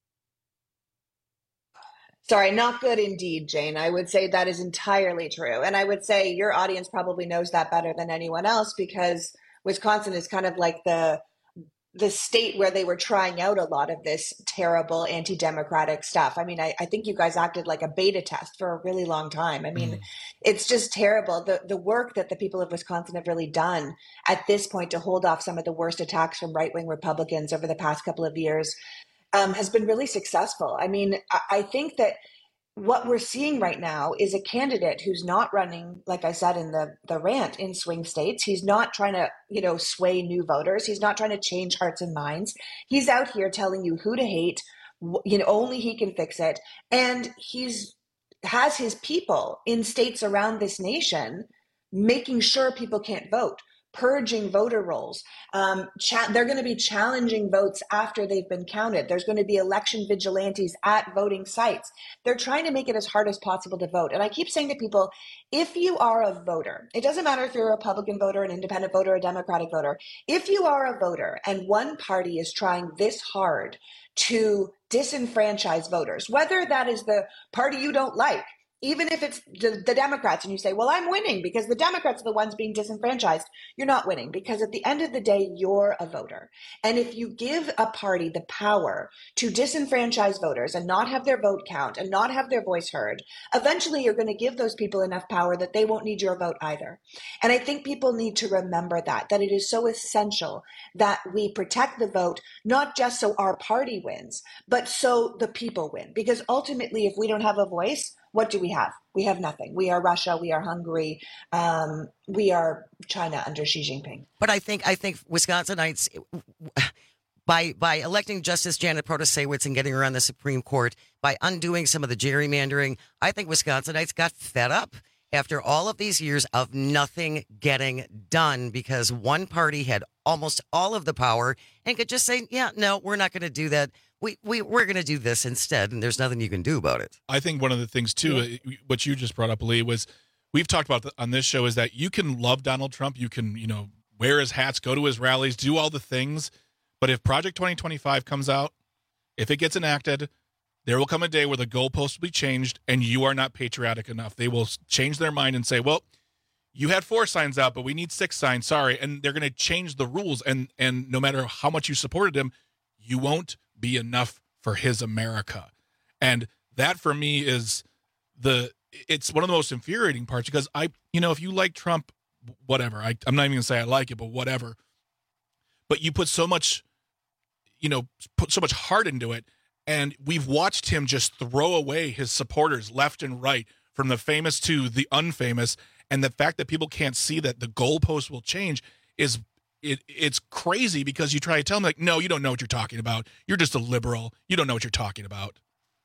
Sorry, not good indeed, Jane. I would say that is entirely true. And I would say your audience probably knows that better than anyone else because Wisconsin is kind of like the the state where they were trying out a lot of this terrible anti-democratic stuff. I mean, I, I think you guys acted like a beta test for a really long time. I mean, mm. it's just terrible. The the work that the people of Wisconsin have really done at this point to hold off some of the worst attacks from right-wing Republicans over the past couple of years um, has been really successful. I mean, I, I think that what we're seeing right now is a candidate who's not running, like I said in the, the rant, in swing states. He's not trying to, you know, sway new voters. He's not trying to change hearts and minds. He's out here telling you who to hate. You know, only he can fix it. And he's has his people in states around this nation making sure people can't vote, purging voter rolls. Um, cha- they're going to be challenging votes after they've been counted. There's going to be election vigilantes at voting sites. They're trying to make it as hard as possible to vote. And I keep saying to people, if you are a voter, it doesn't matter if you're a Republican voter, an independent voter, a Democratic voter. If you are a voter and one party is trying this hard to disenfranchise voters, whether that is the party you don't like, even if it's the, the Democrats and you say, well, I'm winning because the Democrats are the ones being disenfranchised, you're not winning because at the end of the day, you're a voter. And if you give a party the power to disenfranchise voters and not have their vote count and not have their voice heard, eventually you're going to give those people enough power that they won't need your vote either. And I think people need to remember that, that it is so essential that we protect the vote, not just so our party wins, but so the people win. Because ultimately, if we don't have a voice, what do we have? We have nothing. We are Russia. We are Hungary. Um, we are China under Xi Jinping. But I think I think Wisconsinites, by by electing Justice Janet Protasewicz and getting her on the Supreme Court, by undoing some of the gerrymandering, I think Wisconsinites got fed up after all of these years of nothing getting done because one party had almost all of the power and could just say, yeah, no, we're not going to do that. we, we, we're going to do this instead, and there's nothing you can do about it. I think one of the things, too, uh, what you just brought up, Lee, was we've talked about the, on this show is that you can love Donald Trump. You can, you know, wear his hats, go to his rallies, do all the things. But if Project twenty twenty-five comes out, if it gets enacted, there will come a day where the goalposts will be changed and you are not patriotic enough. They will change their mind and say, well, you had four signs out, but we need six signs. Sorry. And they're going to change the rules. And, and no matter how much you supported him, you won't be enough for his America. And that for me is the, it's one of the most infuriating parts because I, you know, if you like Trump, whatever, I, I'm not even going to say I like it, but whatever. But you put so much, you know, put so much heart into it. And we've watched him just throw away his supporters left and right, from the famous to the unfamous. And the fact that people can't see that the goalpost will change is it, it's crazy because you try to tell them, like, no, you don't know what you're talking about. You're just a liberal. You don't know what you're talking about.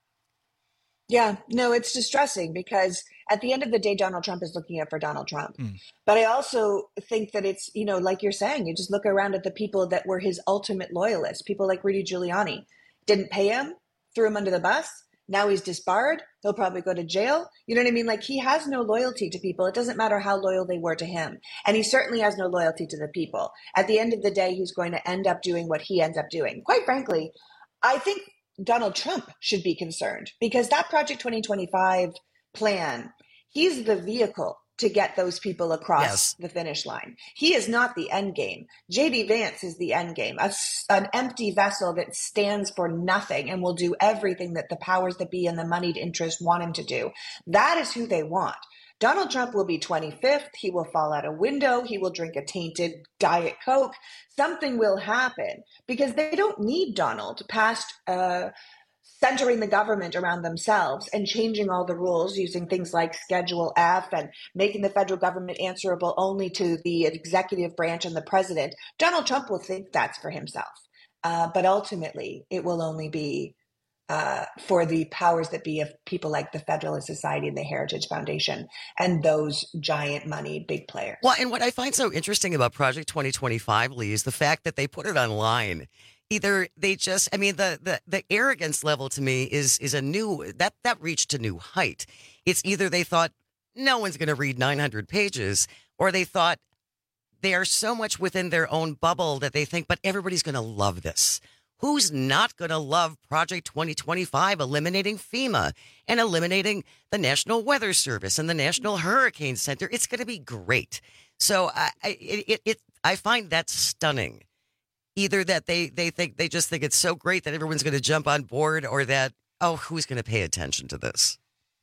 Yeah, no, it's distressing because at the end of the day, Donald Trump is looking out for Donald Trump. Mm. But I also think that it's, you know, like you're saying, you just look around at the people that were his ultimate loyalists, people like Rudy Giuliani. Didn't pay him, threw him under the bus. Now he's disbarred. He'll probably go to jail. You know what I mean? Like, he has no loyalty to people. It doesn't matter how loyal they were to him. And he certainly has no loyalty to the people. At the end of the day, he's going to end up doing what he ends up doing. Quite frankly, I think Donald Trump should be concerned because that Project twenty twenty-five plan, he's the vehicle to get those people across Yes. the finish line. He is not the end game. J D Vance is the end game, a s an empty vessel that stands for nothing and will do everything that the powers that be and the moneyed interest want him to do. That is who they want. Donald Trump will be twenty-fifth. He will fall out a window. He will drink a tainted Diet Coke. Something will happen because they don't need Donald past uh, centering the government around themselves and changing all the rules using things like Schedule F and making the federal government answerable only to the executive branch and the president. Donald Trump will think that's for himself. Uh, but ultimately, it will only be uh, for the powers that be of people like the Federalist Society and the Heritage Foundation and those giant moneyed big players. Well, and what I find so interesting about Project twenty twenty-five, Lee, is the fact that they put it online. Either they just, I mean, the, the, the arrogance level to me is is a new, that, that reached a new height. It's either they thought no one's going to read nine hundred pages, or they thought they are so much within their own bubble that they think, but everybody's going to love this. Who's not going to love Project twenty twenty-five, eliminating FEMA and eliminating the National Weather Service and the National Hurricane Center? It's going to be great. So I, I, it, it, I find that stunning. Either that they, they think they just think it's so great that everyone's going to jump on board, or that, oh, who's going to pay attention to this?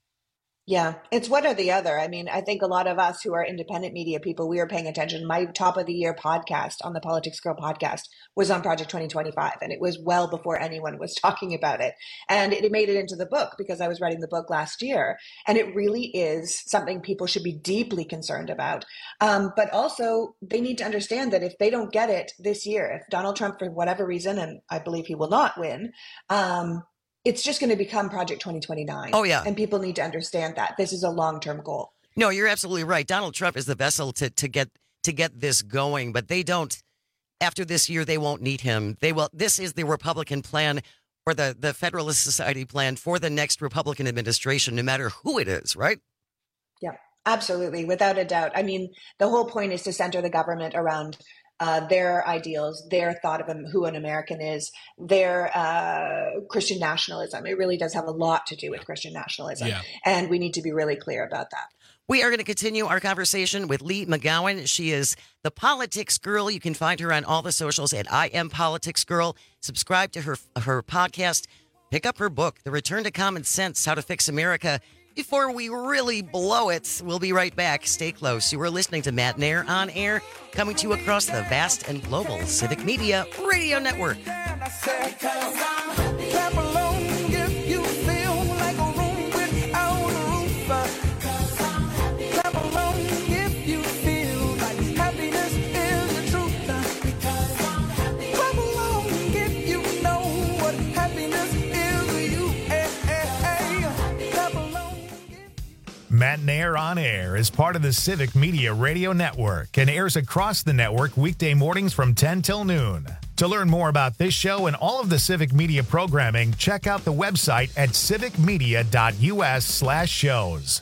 Yeah, it's one or the other. I mean, I think a lot of us who are independent media people, we are paying attention. My top of the year podcast on the Politics Girl podcast was on Project twenty twenty-five, and it was well before anyone was talking about it. And it made it into the book because I was writing the book last year. And it really is something people should be deeply concerned about. Um, but also, they need to understand that if they don't get it this year, if Donald Trump, for whatever reason, and I believe he will not win, um, it's just going to become Project twenty twenty-nine. Oh, yeah. And people need to understand that this is a long-term goal. No, you're absolutely right. Donald Trump is the vessel to, to get to get this going, but they don't, after this year, they won't need him. They will. This is the Republican plan, or the, the Federalist Society plan for the next Republican administration, no matter who it is, right? Yeah, absolutely. Without a doubt. I mean, the whole point is to center the government around Uh, their ideals, their thought of who an American is, their uh, Christian nationalism. It really does have a lot to do with Christian nationalism. Yeah. And we need to be really clear about that. We are going to continue our conversation with Lee McGowan. She is the Politics Girl. You can find her on all the socials at I Am Politics Girl. Subscribe to her, her podcast. Pick up her book, The Return to Common Sense, How to Fix America Before We Really Blow It. We'll be right back. Stay close. You are listening to Matt Nair on air, coming to you across the vast and global Civic Media Radio Network. Matt Nair on Air is part of the Civic Media Radio Network and airs across the network weekday mornings from ten till noon. To learn more about this show and all of the Civic Media programming, check out the website at civicmedia.us slash shows.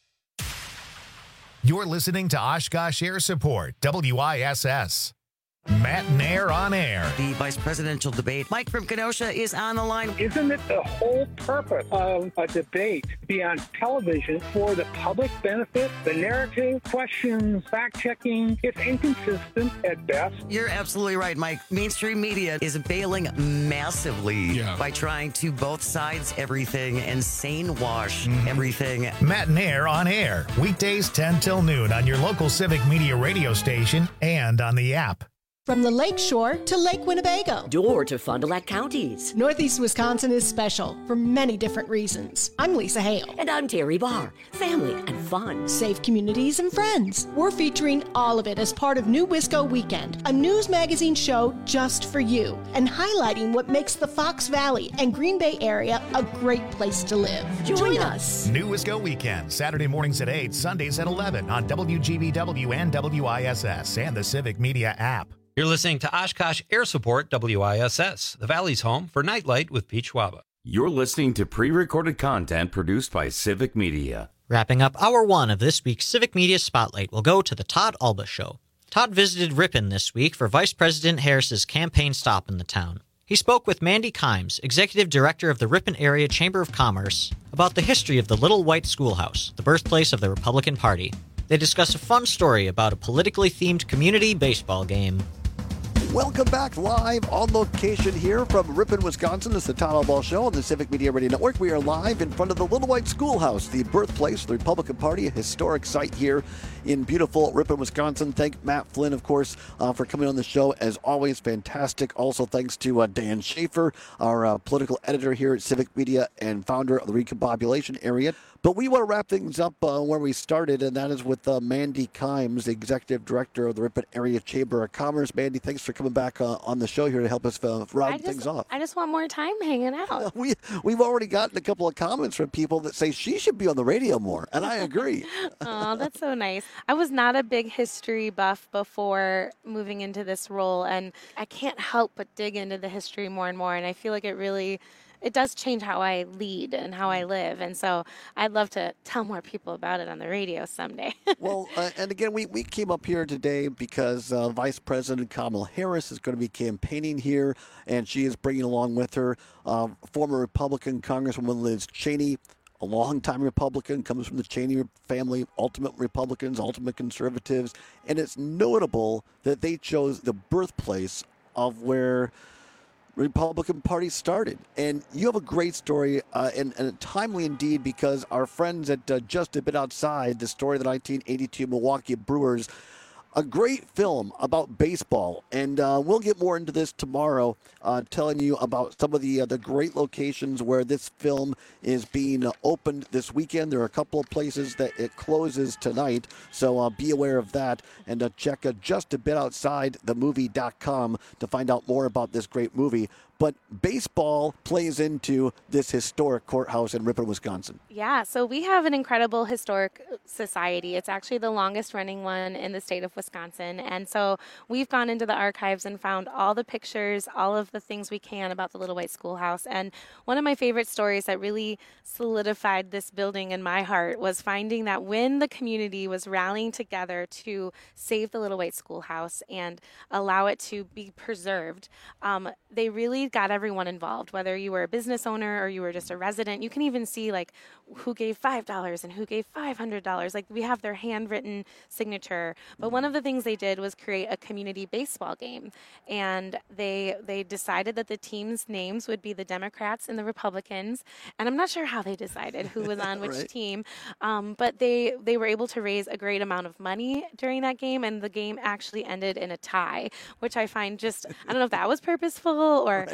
You're listening to Oshkosh Air Support, W I S S. Matt Nair on air. The vice presidential debate. Mike from Kenosha is on the line. Isn't it the whole purpose of a debate to be on television for the public benefit? The narrative, questions, fact-checking, it's inconsistent at best. You're absolutely right, Mike. Mainstream media is bailing massively Yeah. by trying to both sides everything and sane wash Mm-hmm. everything. Matt Nair on air. Weekdays ten till noon on your local Civic Media radio station and on the app. From the Lake Shore to Lake Winnebago. Door to Fond du Lac counties. Northeast Wisconsin is special for many different reasons. I'm Lisa Hale. And I'm Terry Barr. Family and fun. Safe communities and friends. We're featuring all of it as part of New Wisco Weekend, a news magazine show just for you, and highlighting what makes the Fox Valley and Green Bay area a great place to live. Join, Join us. New Wisco Weekend, Saturday mornings at eight, Sundays at eleven on W G B W and W I S S and the Civic Media app. You're listening to Oshkosh Air Support, W I S S, the Valley's home for Nightlight with Pete Schwaba. You're listening to pre-recorded content produced by Civic Media. Wrapping up hour one of this week's Civic Media Spotlight, we'll go to the Todd Alba Show. Todd visited Ripon this week for Vice President Harris's campaign stop in the town. He spoke with Mandy Kimes, Executive Director of the Ripon Area Chamber of Commerce, about the history of the Little White Schoolhouse, the birthplace of the Republican Party. They discuss a fun story about a politically themed community baseball game. Welcome back live on location here from Ripon, Wisconsin. It's the Todd Ball Show on the Civic Media Radio Network. We are live in front of the Little White Schoolhouse, the birthplace of the Republican Party, a historic site here in beautiful Ripon, Wisconsin. Thank Matt Flynn, of course, uh, for coming on the show. As always, fantastic. Also, thanks to uh, Dan Schaefer, our uh, political editor here at Civic Media and founder of the Recompopulation Area. But we want to wrap things up uh, where we started, and that is with uh, Mandy Kimes, the Executive Director of the Ripon Area Chamber of Commerce. Mandy, thanks for coming back uh, on the show here to help us uh, round I just, things off. I just want more time hanging out. We, we've already gotten a couple of comments from people that say she should be on the radio more, and I agree. Oh, that's so nice. I was not a big history buff before moving into this role, and I can't help but dig into the history more and more, and I feel like it really... it does change how I lead and how I live. And so I'd love to tell more people about it on the radio someday. Well, uh, and again, we, we came up here today because uh, Vice President Kamala Harris is going to be campaigning here, and she is bringing along with her uh, former Republican Congresswoman Liz Cheney, a longtime Republican, comes from the Cheney family, ultimate Republicans, ultimate conservatives. And it's notable that they chose the birthplace of where Republican Party started. And you have a great story, uh, and, and timely indeed, because our friends at uh, Just a Bit Outside, the story of the nineteen eighty-two Milwaukee Brewers, a great film about baseball. And uh, we'll get more into this tomorrow, uh, telling you about some of the uh, the great locations where this film is being uh, opened this weekend. There are a couple of places that it closes tonight, so uh, be aware of that. And uh, check uh, just a bit outside the movie dot com to find out more about this great movie. But baseball plays into this historic courthouse in Ripon, Wisconsin. Yeah, so we have an incredible historic society. It's actually the longest running one in the state of Wisconsin. And so we've gone into the archives and found all the pictures, all of the things we can about the Little White Schoolhouse. And one of my favorite stories that really solidified this building in my heart was finding that when the community was rallying together to save the Little White Schoolhouse and allow it to be preserved, um, they really got everyone involved, whether you were a business owner or you were just a resident. You can even see like who gave five dollars and who gave five hundred dollars. Like we have their handwritten signature. But one of the things they did was create a community baseball game. And they they decided that the teams' names would be the Democrats and the Republicans. And I'm not sure how they decided who was on which Right. team. Um, but they, they were able to raise a great amount of money during that game. And the game actually ended in a tie, which I find just, I don't know if that was purposeful or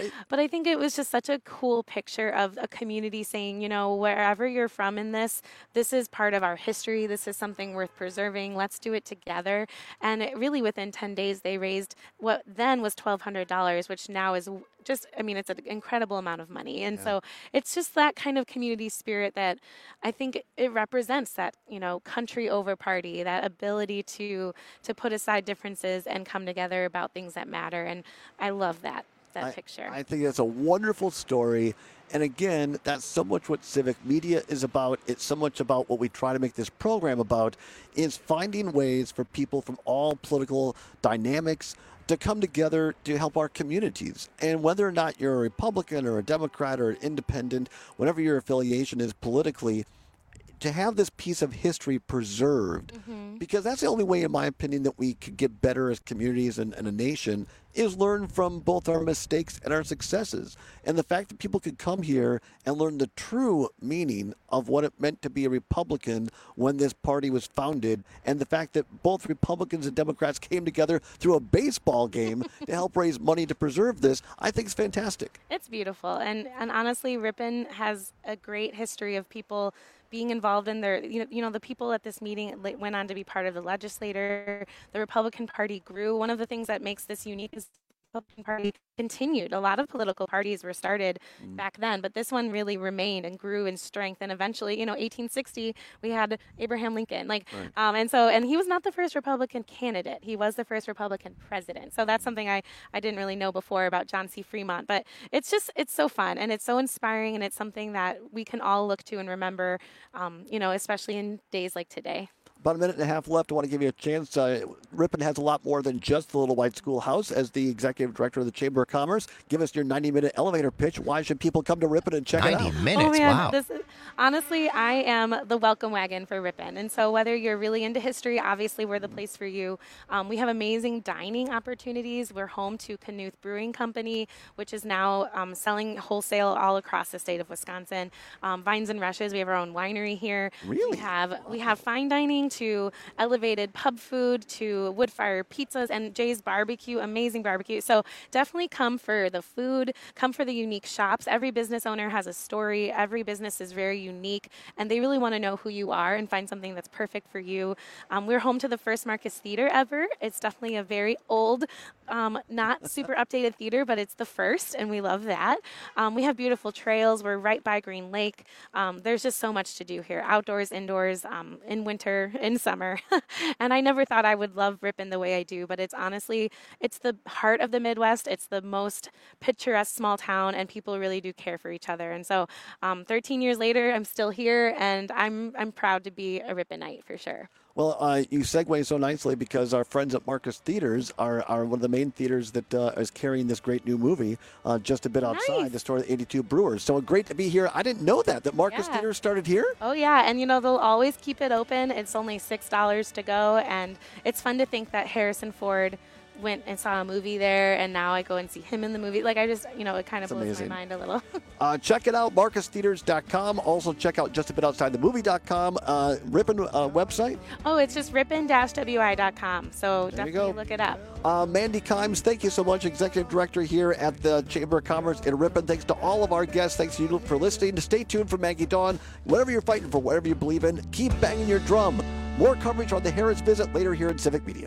Right. But I think it was just such a cool picture of a community saying, you know, wherever you're from in this, this is part of our history. This is something worth preserving. Let's do it together. And it really, within ten days, they raised what then was twelve hundred dollars, which now is just, I mean, it's an incredible amount of money. And Yeah. so it's just that kind of community spirit that I think it represents, that, you know, country over party, that ability to to put aside differences and come together about things that matter. And I love that, that I, picture. I think that's a wonderful story. And again, that's so much what civic media is about. It's so much about what we try to make this program about, is finding ways for people from all political dynamics to come together to help our communities. And whether or not you're a Republican or a Democrat or an independent, whatever your affiliation is politically, to have this piece of history preserved, Mm-hmm. because that's the only way, in my opinion, that we could get better as communities and, and a nation, is learn from both our mistakes and our successes. And the fact that people could come here and learn the true meaning of what it meant to be a Republican when this party was founded, and the fact that both Republicans and Democrats came together through a baseball game to help raise money to preserve this, I think is fantastic. It's beautiful. And, and honestly, Ripon has a great history of people being involved in their, you know, you know, the people at this meeting went on to be part of the legislature. The Republican Party grew. One of the things that makes this unique is the Republican Party continued. A lot of political parties were started Mm. back then, but this one really remained and grew in strength. And eventually, you know, eighteen sixty, we had Abraham Lincoln. Like, Right. um, and so, and he was not the first Republican candidate. He was the first Republican president. So that's something I, I didn't really know before about John C. Fremont. But it's just, it's so fun and it's so inspiring, and it's something that we can all look to and remember, um, you know, especially in days like today. About a minute and a half left. I want to give you a chance. Uh, Ripon has a lot more than just the Little White Schoolhouse. As the executive director of the Chamber of Commerce, give us your ninety-minute elevator pitch. Why should people come to Ripon and check it out? ninety minutes, Oh, man, wow. This is, honestly, I am the welcome wagon for Ripon. And so whether you're really into history, obviously we're the place for you. Um, we have amazing dining opportunities. We're home to Knuth Brewing Company, which is now um, selling wholesale all across the state of Wisconsin. Um, Vines and Rushes, we have our own winery here. Really? We have, we have fine dining to elevated pub food to wood fire pizzas and Jay's Barbecue, amazing barbecue. So definitely come for the food, come for the unique shops. Every business owner has a story. Every business is very unique, and they really want to know who you are and find something that's perfect for you. Um, we're home to the first Marcus Theater ever. It's definitely a very old, um, not super updated theater, but it's the first, and we love that. Um, we have beautiful trails. We're right by Green Lake. Um, there's just so much to do here, outdoors, indoors, um, in winter, in summer. And I never thought I would love Ripon the way I do, but it's honestly, it's the heart of the Midwest. It's the most picturesque small town, and people really do care for each other. And so um, thirteen years later, I'm still here, and I'm I'm proud to be a Riponite for sure. Well, uh, you segue so nicely because our friends at Marcus Theaters are, are one of the main theaters that uh, is carrying this great new movie uh, just a bit outside Nice. the store of the eighty-two Brewers. So great to be here. I didn't know that, that Marcus Yeah. Theaters started here. Oh, yeah. And, you know, they'll always keep it open. It's only six dollars to go. And it's fun to think that Harrison Ford went and saw a movie there, and now I go and see him in the movie. Like, I just, you know, it kind of That's blows amazing. my mind a little. Uh, check it out, marcus theaters dot com. Also, check out just a bit outside the movie dot com. Uh, Ripon uh, website. Oh, it's just ripon dash w i dot com. So There you definitely go. look it up. Uh, Mandy Kimes, thank you so much, Executive Director here at the Chamber of Commerce in Ripon. Thanks to all of our guests. Thanks to you for listening. Stay tuned for Maggie Dawn. Whatever you're fighting for, whatever you believe in, keep banging your drum. More coverage on the Harris Visit later here in Civic Media.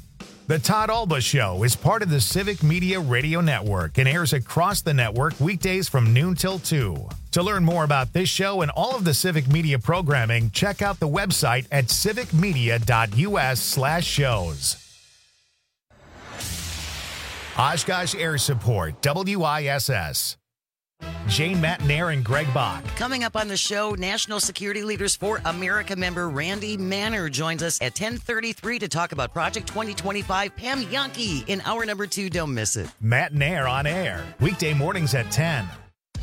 The Todd Alba Show is part of the Civic Media Radio Network and airs across the network weekdays from noon till two. To learn more about this show and all of the Civic Media programming, check out the website at civicmedia.us slash shows. Oshkosh Air Support, W I S S. Jane Matnair and Greg Bach. Coming up on the show, National Security Leaders for America member Randy Manner joins us at ten thirty-three to talk about Project twenty twenty-five. Pam Yankee in hour number two. Don't miss it. Matnair on air, weekday mornings at ten.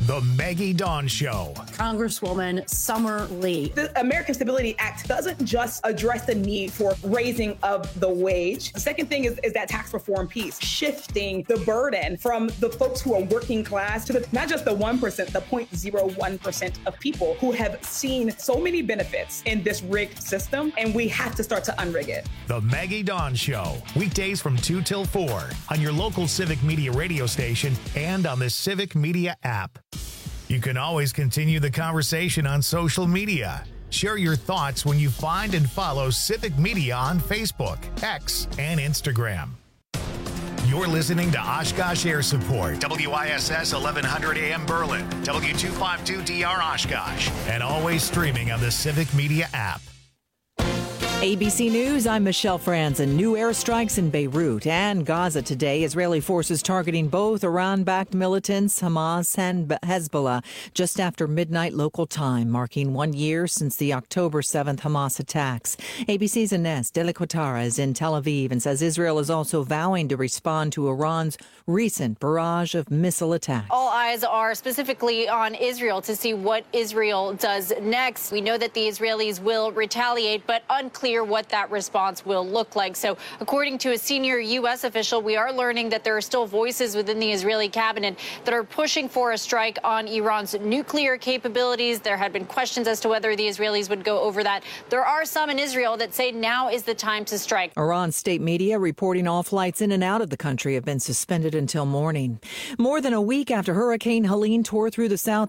The Maggie Dawn Show. Congresswoman Summer Lee. The American Stability Act doesn't just address the need for raising of the wage. The second thing is, is that tax reform piece, shifting the burden from the folks who are working class to the, not just the one percent, the zero point zero one percent of people who have seen so many benefits in this rigged system, and we have to start to unrig it. The Maggie Dawn Show, weekdays from two till four on your local Civic Media radio station and on the Civic Media app. You can always continue the conversation on social media. Share your thoughts when you find and follow Civic Media on Facebook, X, and Instagram. You're listening to Oshkosh Air Support, W I S S eleven hundred A M Berlin, W two fifty-two D R Oshkosh, and always streaming on the Civic Media app. A B C News, I'm Michelle Franzen. New airstrikes in Beirut and Gaza today. Israeli forces targeting both Iran-backed militants, Hamas and Hezbollah, just after midnight local time, marking one year since the October seventh Hamas attacks. A B C's Ines de la Quatara is in Tel Aviv and says Israel is also vowing to respond to Iran's recent barrage of missile attacks. All eyes are specifically on Israel to see what Israel does next. We know that the Israelis will retaliate, but unclear what that response will look like. So according to a senior U S official, we are learning that there are still voices within the Israeli cabinet that are pushing for a strike on Iran's nuclear capabilities. There had been questions as to whether the Israelis would go over that. There are some in Israel that say now is the time to strike. Iran state media reporting all flights in and out of the country have been suspended until morning. More than a week after Hurricane Helene tore through the south